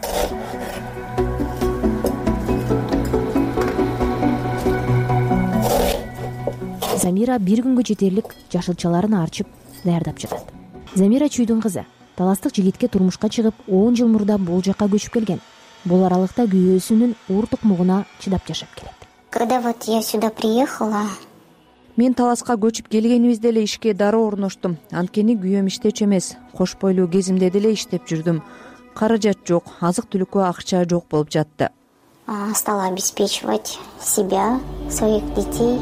Замира бир күнгө жетерлик жашылчаларын арчып даярдап жатат. Замира чүйдүн кызы. Таластык жигитке турмушка чыгып 10 жыл мурда бул жака көчүп келген. Бул аралыкта күйөөсүнүн уур токмогуна чыдап жашап келет. Когда вот я сюда приехала, мен таласка көчүп келгенибизде эле ишке дароо орноштум. Анткени күйөөм иштечү эмес. Кош бойлуу кезимде деле иштеп жүрдүм. Каражат жок, азык-түлүккө акча жок болуп жатты. Стала обеспечивать себя, своих детей.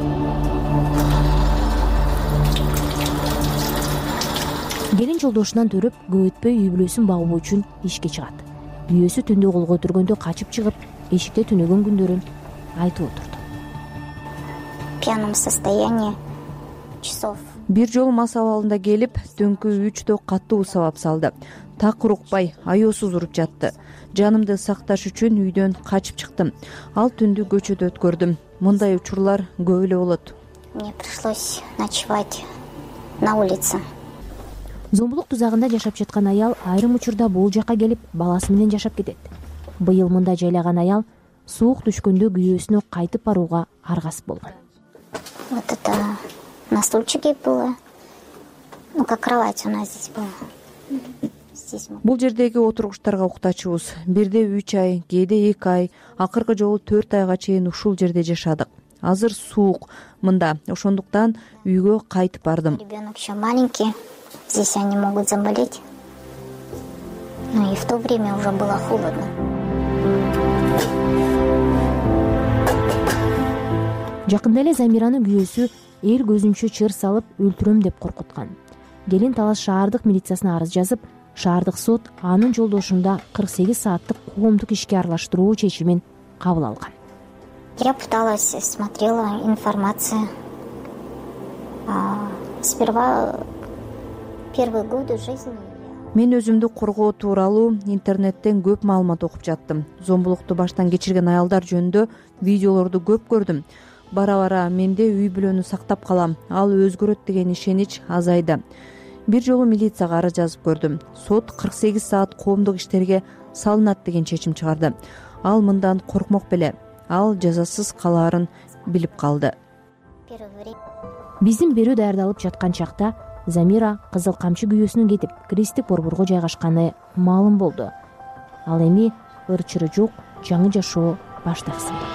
Келин жолдошунан төрөп, көп өтпөй үй бүлөсүн багуу үчүн ишке чыгат. Күйөөсү түндө колго өтүргөндө качып чыгып, эшикте түнөгөн күндөрүн айтып отурду. В пьяном состоянии часов. Бир жолу мас абалында келип, түнкү 3-тө катуу сабап салды. Так урукпай, аяосуз уруп жатты. Жанымды сакташ үчүн үйдөн качып чыктым. Ал түндү көчөдө өткөрдүм. Мындай учурлар көп эле болот. Мне пришлось ночевать на улице. Зомбулук тузагында жашап жаткан аял айрым учурда бул жака келип, баласы менен жашап кетет. Быйыл мында жайлаган аял суук түшкөндө күйөөсүнө кайтып барууга аргасып болгон. Вот это на стульчике было. Ну, как кровать у нас здесь была. Здесь мы. Бул жердеги отургучтарга уктачубуз. Бирде 3 ай, кээде 2 ай, акыркы жолу 4 айга чейин ушул жерде жашадык. Азыр суук мында, ошондуктан үйгө кайтып бардым. Ребенок еще маленький, здесь они могут заболеть. Ну и в то время уже было холодно. Жакында эле Замиранын күйөөсү эл көзүнчө чыр салып өлтүрөм деп коркуткан. Келин Талас шаардык милициясына арыз жазып, шаардык сот анын жолдошунда 48 сааттык коомдук ишке аралаштыруу чечимин кабыл алган. Я пыталась, смотрела информацию. Сперва первые годы жизни. Мен өзүмдү коргоо тууралуу интернеттен көп маалымат окуп жаттым. Зомбулукту баштан кечирген аялдар жөнүндө видеолорду көп көрдүм. Бара-бара менде үй бүлөнү сактап калам, ал өзгөрөт деген ишенич азайды. Бир жолу милицияга арыз жазып көрдүм. Сот 48 саат коомдук иштерге салынат деген чечим чыгарды. Ал мындан коркмок беле. Ал жазасыз калаарын билип калды. Биздин берүү даярдалып жаткан чакта Замира Кызыл Камчы күйөөсүнүн кетип, Кристик борборго жайгашканы маалым болду. Ал эми ыр-чыры жок жаңы жашоо баштагысы келди.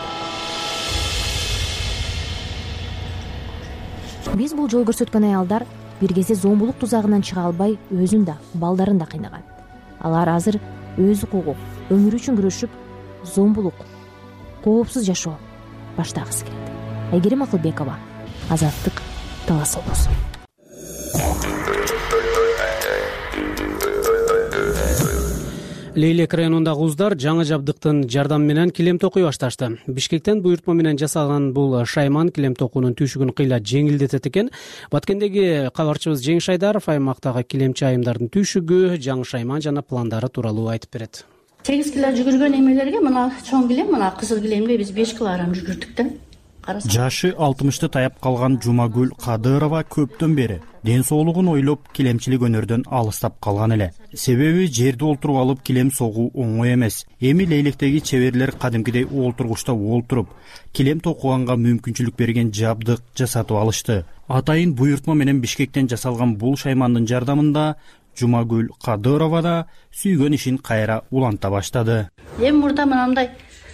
Биз бул жол көрсөткөн аялдар бир кезде зомбулук тузагынан чыга албай, өзүн да, балдарын да кыйнаган. Алар азыр өз укугу, өмүрү үчүн күрөшүп, зомбулук, коопсуз жашоо баштагысы келет. Айгерим Акылбекова, Азаттык, Талас облусу. Лейлек районундагы уздар жаңы жабдыктын жардамы менен килем токуй башташты. Бишкектен буйртма менен жасалган бул шайман килем токуунун түйшүгүн кыйла жеңилдетет экен. Баткендеги кабарчыбыз Жеңиш Айдаров аймактагы килемчи айымдардын түйшүгү, жаңы шайман жана пландары тууралуу айтып берет. 8 кило жүгүргөн эмелерге мына чоң килем, мына кызыл килемге биз 5 килограмм жүгүрдүк да. Жашы 60-ты таяп калган Жумагүл Кадырова көптөн бери ден соолугун ойлоп килемчилик өнөрдөн алыстап калган эле. Себеби жерде олтуруп алып килем согуу оңой эмес. Эми Лейлектеги чеберлер кадимкидей олтургучта олтуруп, килем токуганга мүмкүнчүлүк берген жабдык жасатып алышты. Атайын буйртма менен Бишкектен жасалган бул шаймандын жардамында Жумагүл Кадырова да сүйгөн ишин кайра уланта баштады. Эми мурда мындай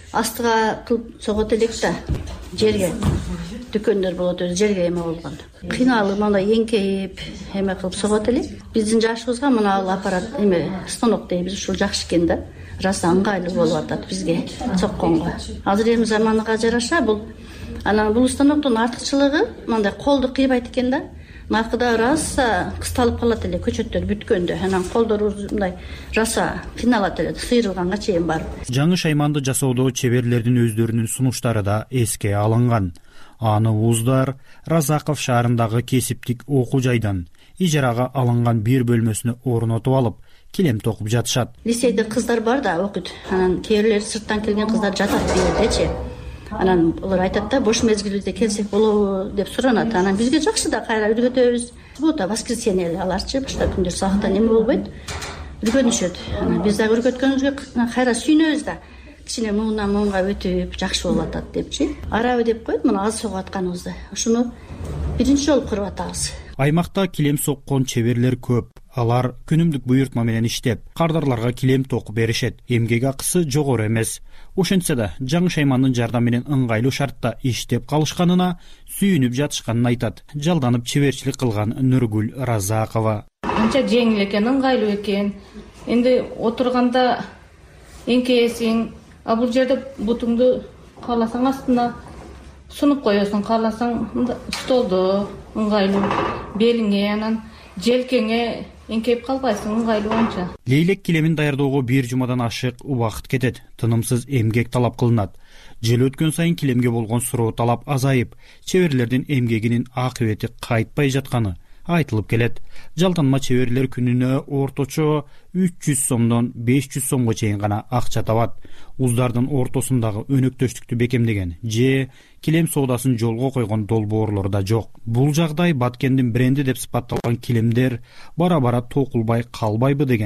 астыга кылып согот элек да, жерге дүкөндөр болот, жерге эме болгон. Кыйналып мындай эңкейип эме кылып согот элек. Биздин жашыбызга мына аппарат эме станок дейбиз, ушул жакшы экен да. Раса ыңгайлуу болуп атат бизге сокконго. Азыр эми заманга жараша бул анан бул станоктун артыкчылыгы мындай колду кыйбайт экен да. Наркыда раса кысталып калат эле көчөттөр бүткөндө. Анан колдорубуз мындай раса кыйналат эле, сыйрылганга чейин барып. Жаңы шайманды жасоодо чеберлердин өздөрүнүн сунуштары да эске алынган. Аны Уздар Разаков шаарындагы кесиптик окуу жайдан ижарага алынган бир бөлмөсүнө орнотуп алып, килем токуп жатышат. Лицейде кыздар бар да окуйт. Анан кээ бирлери сырттан келген кыздар жатат бирдечи. Анан олар айтат да, бош мезгилде келсек болобу деп суранат. Анан бизге жакшы да, кайра үйрөтөбүз. Суббота, воскресенье эле аларчы башка күндөр сааттан эме болбойт. Үйрөнүшөт. Анан биз дагы үйрөткөнүбүзгө кайра сүйүнөбүз да. Кичине муңдан муңга өтүп жакшы болуп атат депчи. Арабы деп коет, мына аз согуп атканыбызды. Ушуну биринчи жолу көрүп атабыз. Аймакта килем соккон чеберлер көп. Алар күнүмдүк буйртма менен иштеп, кардарларга килем токуп беришет. Эмгек акысы жогору эмес. Ошентсе да жаңы шаймандын жардамы менен ыңгайлуу шартта иштеп калышканына сүйүнүп жатышканын айтат. Жалданып чеберчилик кылган Нургүл Разакова. Анча жеңил экен, ыңгайлуу экен. Энди отурганда эңкейесиң, а бул жерде бутуңду кааласаң астына сунуп коесуң, кааласаң столдо ыңгайлуу, белиңе анан желкеңе эңкейип калбайсың, ыңгайлуу анча. Лейлек килемин даярдоого бир жумадан ашык убакыт кетет. Тынымсыз эмгек талап кылынат. Жыл өткөн сайын килемге болгон суроо талап азайып, чеберлердин эмгегинин акыбети кайтпай жатканы айтылып келет. Жалданма чеберлер күнүнө орточо 300 сомдон 500 сомго чейин гана акча табат. Уздардын ортосундагы өнөктөштүктү бекемдеген же килем соодасын жолго койгон долбоорлор да жок. Бул жагдай Баткендин бренди деп сыпатталган килемдер бара-бара токулбай калбайбы деген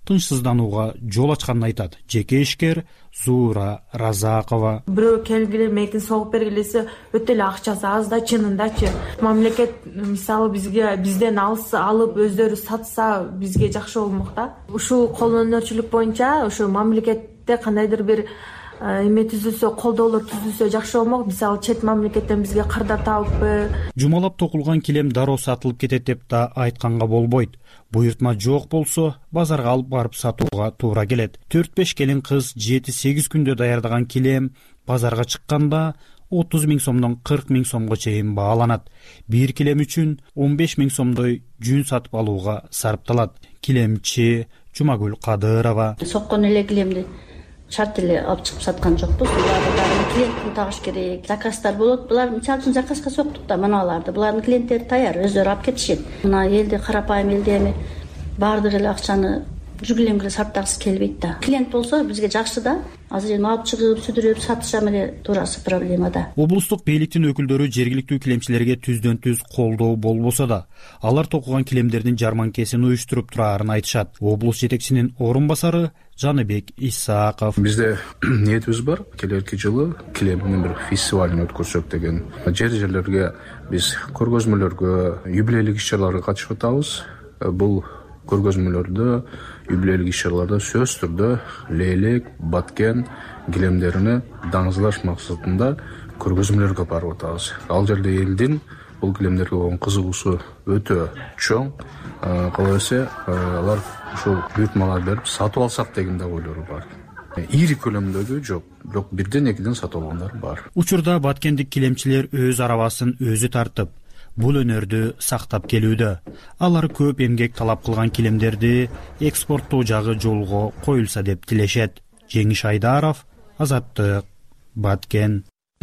тынчсызданууга жол ачканын айтат жеке ишкер Зуура Разакова. Бирөө келгиле мейкин согуп бергилесе өтө эле акчасы аз да, чынындачы. Мамлекет мисалы бизден алып өздөрү сатса бизге жакшы болмок да. Ушул кол өнөрчүлүк боюнча ошо мамлекетте кандайдыр бир эме түзүлсө, колдоолор түзүлсө жакшы болмок. Мисалы чет мамлекеттен бизге кардар табыппы. Жумалап токулган килем дароо сатылып кетет деп да айтканга болбойт. Буйртма жок болсо базарга алып барып сатууга туура келет. 4-5 келин кыз 7-8 күндө даярдаган килем базарга чыкканда 30 000 сомдон 40 000 сомго чейин бааланат. Бир килем үчүн 15 000 сомдой жүн сатып алууга сарпталат. Килемчи Жумагүл Кадырова. Соккон эле килемди шарт эле алып чыгып саткан жокпуз. Буларды клиенттин тагыш керек. Заказдар болот. Булар мисалы үчүн заказга соктук да маналарды. Булардын клиенттери даяр, өздөрү алып кетишет. Мына элди карапайым элди эми баардык эле акчаны жүгүлемге сарптагысы келбейт да. Клиент болсо бизге жакшы да. Азыр эми алып чыгып, сүдүрүп сатышам эле туурасы проблема да. Облустук бийликтин өкүлдөрү жергиликтүү килемчилерге түздөн-түз колдоо болбосо да, алар токуган килемдердин жарманкесин уюштуруп турарын айтышат. Облус жетекчинин орун басары Жаныбек Исааков. Бизде ниетибиз бар, келерки жылы килемдин бир фестивалын өткөрсөк деген. Жерлерге биз көргөзмөлөргө, юбилейлик иш-чараларга катышып атабыз. Бул көргөзмөлөрдө, юбилейлик иш-чараларда сөз түрдө лейлек, баткен килемдерине даңызлаш максатында көргөзмөлөргө барып атабыз. Ал жерде элдин бул килемдерге болгон кызыгуусу өтө чоң. Калабаса алар ушул буйртмалар берип сатып алсак деген да ойлору бар. Ири көлөмдөгү жок, бирок бирден экиден сатып алгандар бар. Учурда баткендик килемчилер өз арабасын өзү тартып, бул өнөрдү сактап келүүдө. Алар көп эмгек талап кылган килемдерди экспорттоо жагы жолго коюлса деп тилешет. Жеңиш Айдаров, Азаттык, Баткен.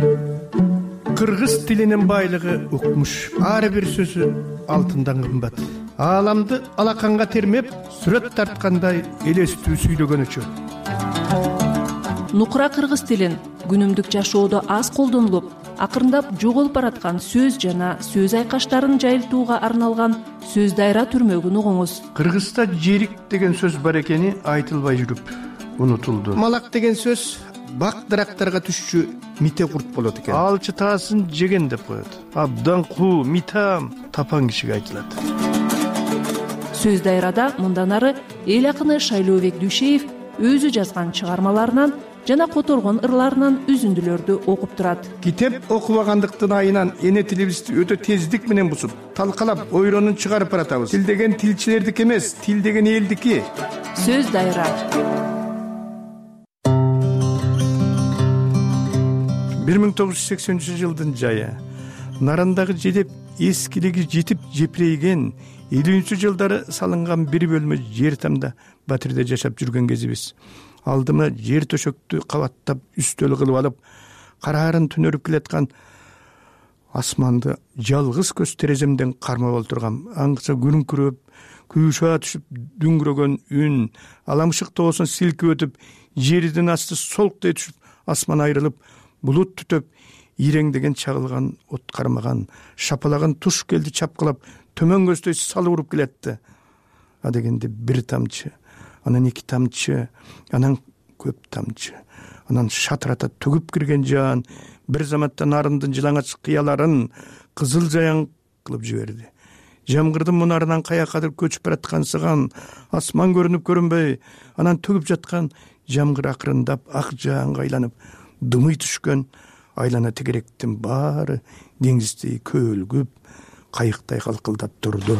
Кыргыз тилинин байлыгы укмуш. Ар бир сөзү алтындан кымбат. Ааламды алаканга термеп, сүрөт тарткандай элестүү сүйлөгөнүчү. Нукура кыргыз тилин күнүмдүк жашоодо аз колдонулуп, акырындап жоголуп бараткан сөз жана сөз айкаштарын жайылтууга арналган сөз дайра түрмөгүн угуңуз. Кыргызда жерик деген сөз бар экени айтылбай жүрүп унутулду. Малак деген сөз бак дарактарга түшчү мите курт болот экен. Алчы таасын жеген деп коет. Абдан куу, митам тапан кишиге айтылат. Сөз дайрада мындан ары эл акыны Шайлообек Дүйшеев өзү жазган чыгармаларынан жана которгон ырларынан үзүндүлөрдү окуп турат. Китеп окубагандыктын айынан эне тилибизди өтө тездик менен бузуп, талкалап, ойронун чыгарып баратабыз. Тил деген тилчилердики эмес, тил деген элдики. Сөз дайра. 1980 жылдын жайы. Нарандагы жедеп эскилиги жетип жепирейген 50 жылдары салынган бир бөлмө жер тамда Батирде жашап жүргөн кезибиз. Алдыма жер төшөктү кабаттап үстөл кылып алып, караарын түнөрүп келаткан асманды жалгыз көз тереземден кармап олтургам. Аңгыча күрүңкүрөп, күйшаа түшүп дүңгүрөгөн үн, аламшык тоосун силкип өтүп, жердин асты солктой түшүп, асман айрылып, булут түтөп, иреңдеген чагылган от кармаган, шапалаган туш келди чапкылап, төмөн көздөй салып уруп келетти. А дегенде бир тамчы, анан 2 тамчы, анан көп тамчы, анан шатырата төгүп кирген жан бир заматта нарындын жылаңач кыяларын кызыл жаяң кылып жиберди. Жамгырдын мунарынан каякадыр көчүп бараткансыган асман көрүнүп көрүнбөй, анан төгүп жаткан жамгыр акырындап ак жааңга айланып, дымый түшкөн айлана тегеректин баары деңиздей көөлгүп, кайыктай калкылдап турду.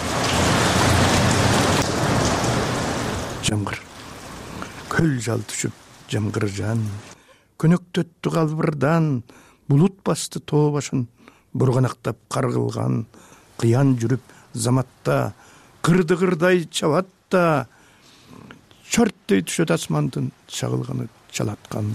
Жамгыр көл жал түшүп, жамгыр жан көнөктөттү калбырдан, булут басты тоо башын бурганактап каргылган, кыян жүрүп заматта, кырды-кырдай чабат да, чөрттөй түшөт асмандын чагылганы чалаткан.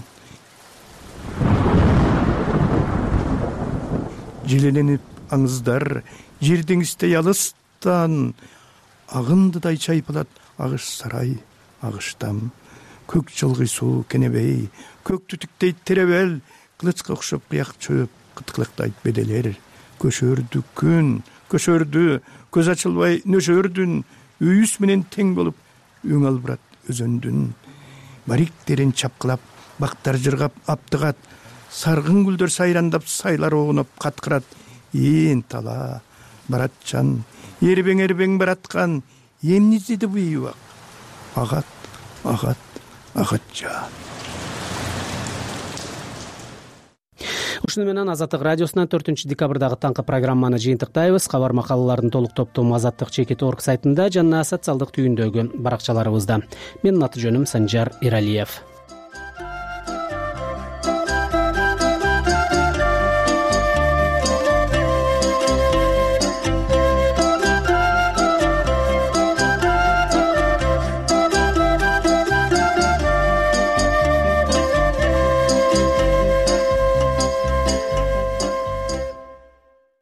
Желеленип аңыздар жер деңиздей алыстан, агындыдай чайпалат агыш сарай, агыштам. Көк жылгый суу кенебей, көк түтүктей теребел, кылычка окшоп кыяк чөп, кыткылыктайт беделер. Көшөрдү күн, көшөрдү, көз ачылбай нөшөрдүн, үйүс менен тең болуп өң албырат өзөндүн бариктерин чапкылап, бактар жыргап аптыгат, саргын гүлдөр сайрандап, сайлар огунуп каткырат. Тала баратчан, эрбең бараткан, эмне издеди бу ийбак? Агат жан. Ушуну менен Азаттык радиосунан 4 декабрдагы таңкы программаны жыйынтыктайбыз. Кабар макалалардын толук топтому Азаттык.чекит.орг сайтында жана социалдык түйүндөгү баракчаларыбызда. Менин аты жөнүм Санжар Иралиев.